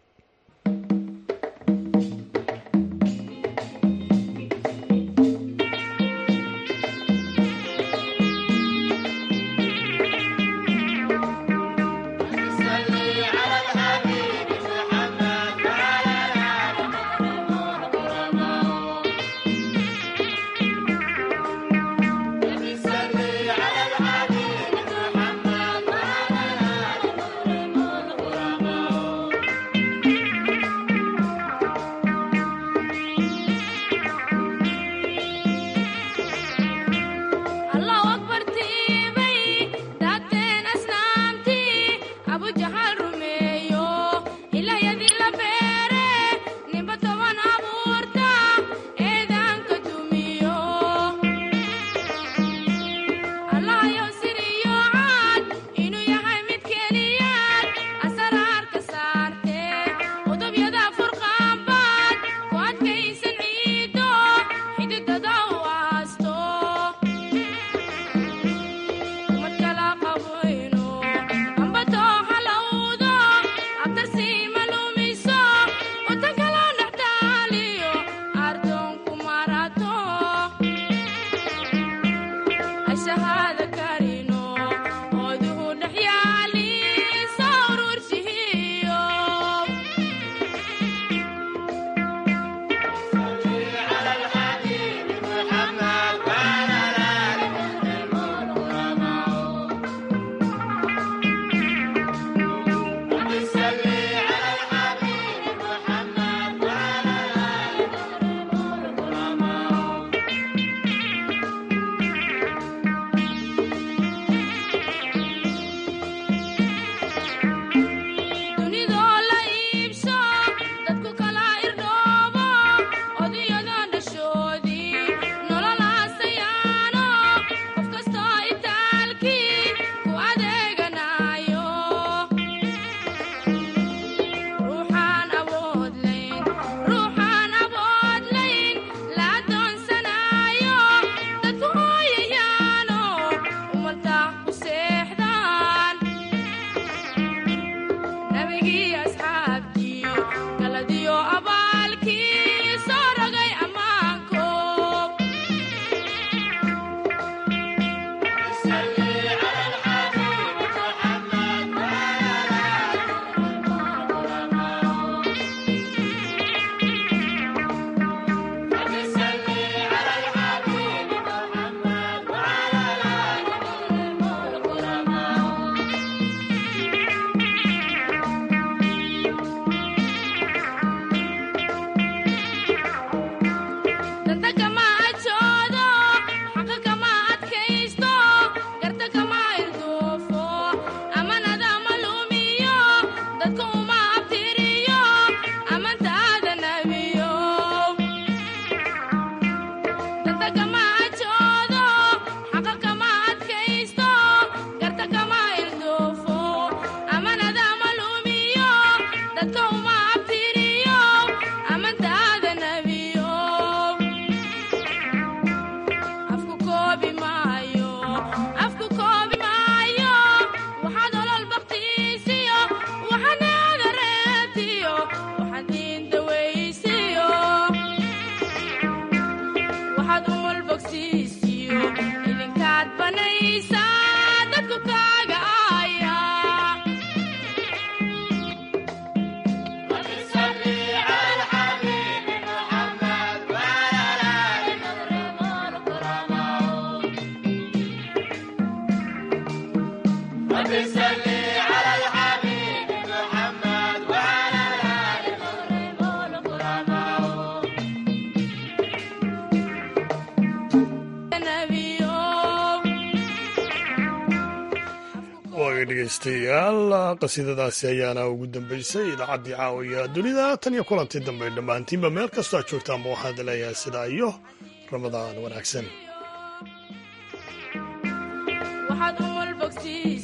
waagaga dhegaystayaal qasiidadaasi ayaana ugu dambaysay idaacaddii caawiya dunida tan iyo kulantii dambe dhammaantiinba meel kastoo aad joogtaanba waxaad leeyahay sidaa iyo ramadaan wanaagsan.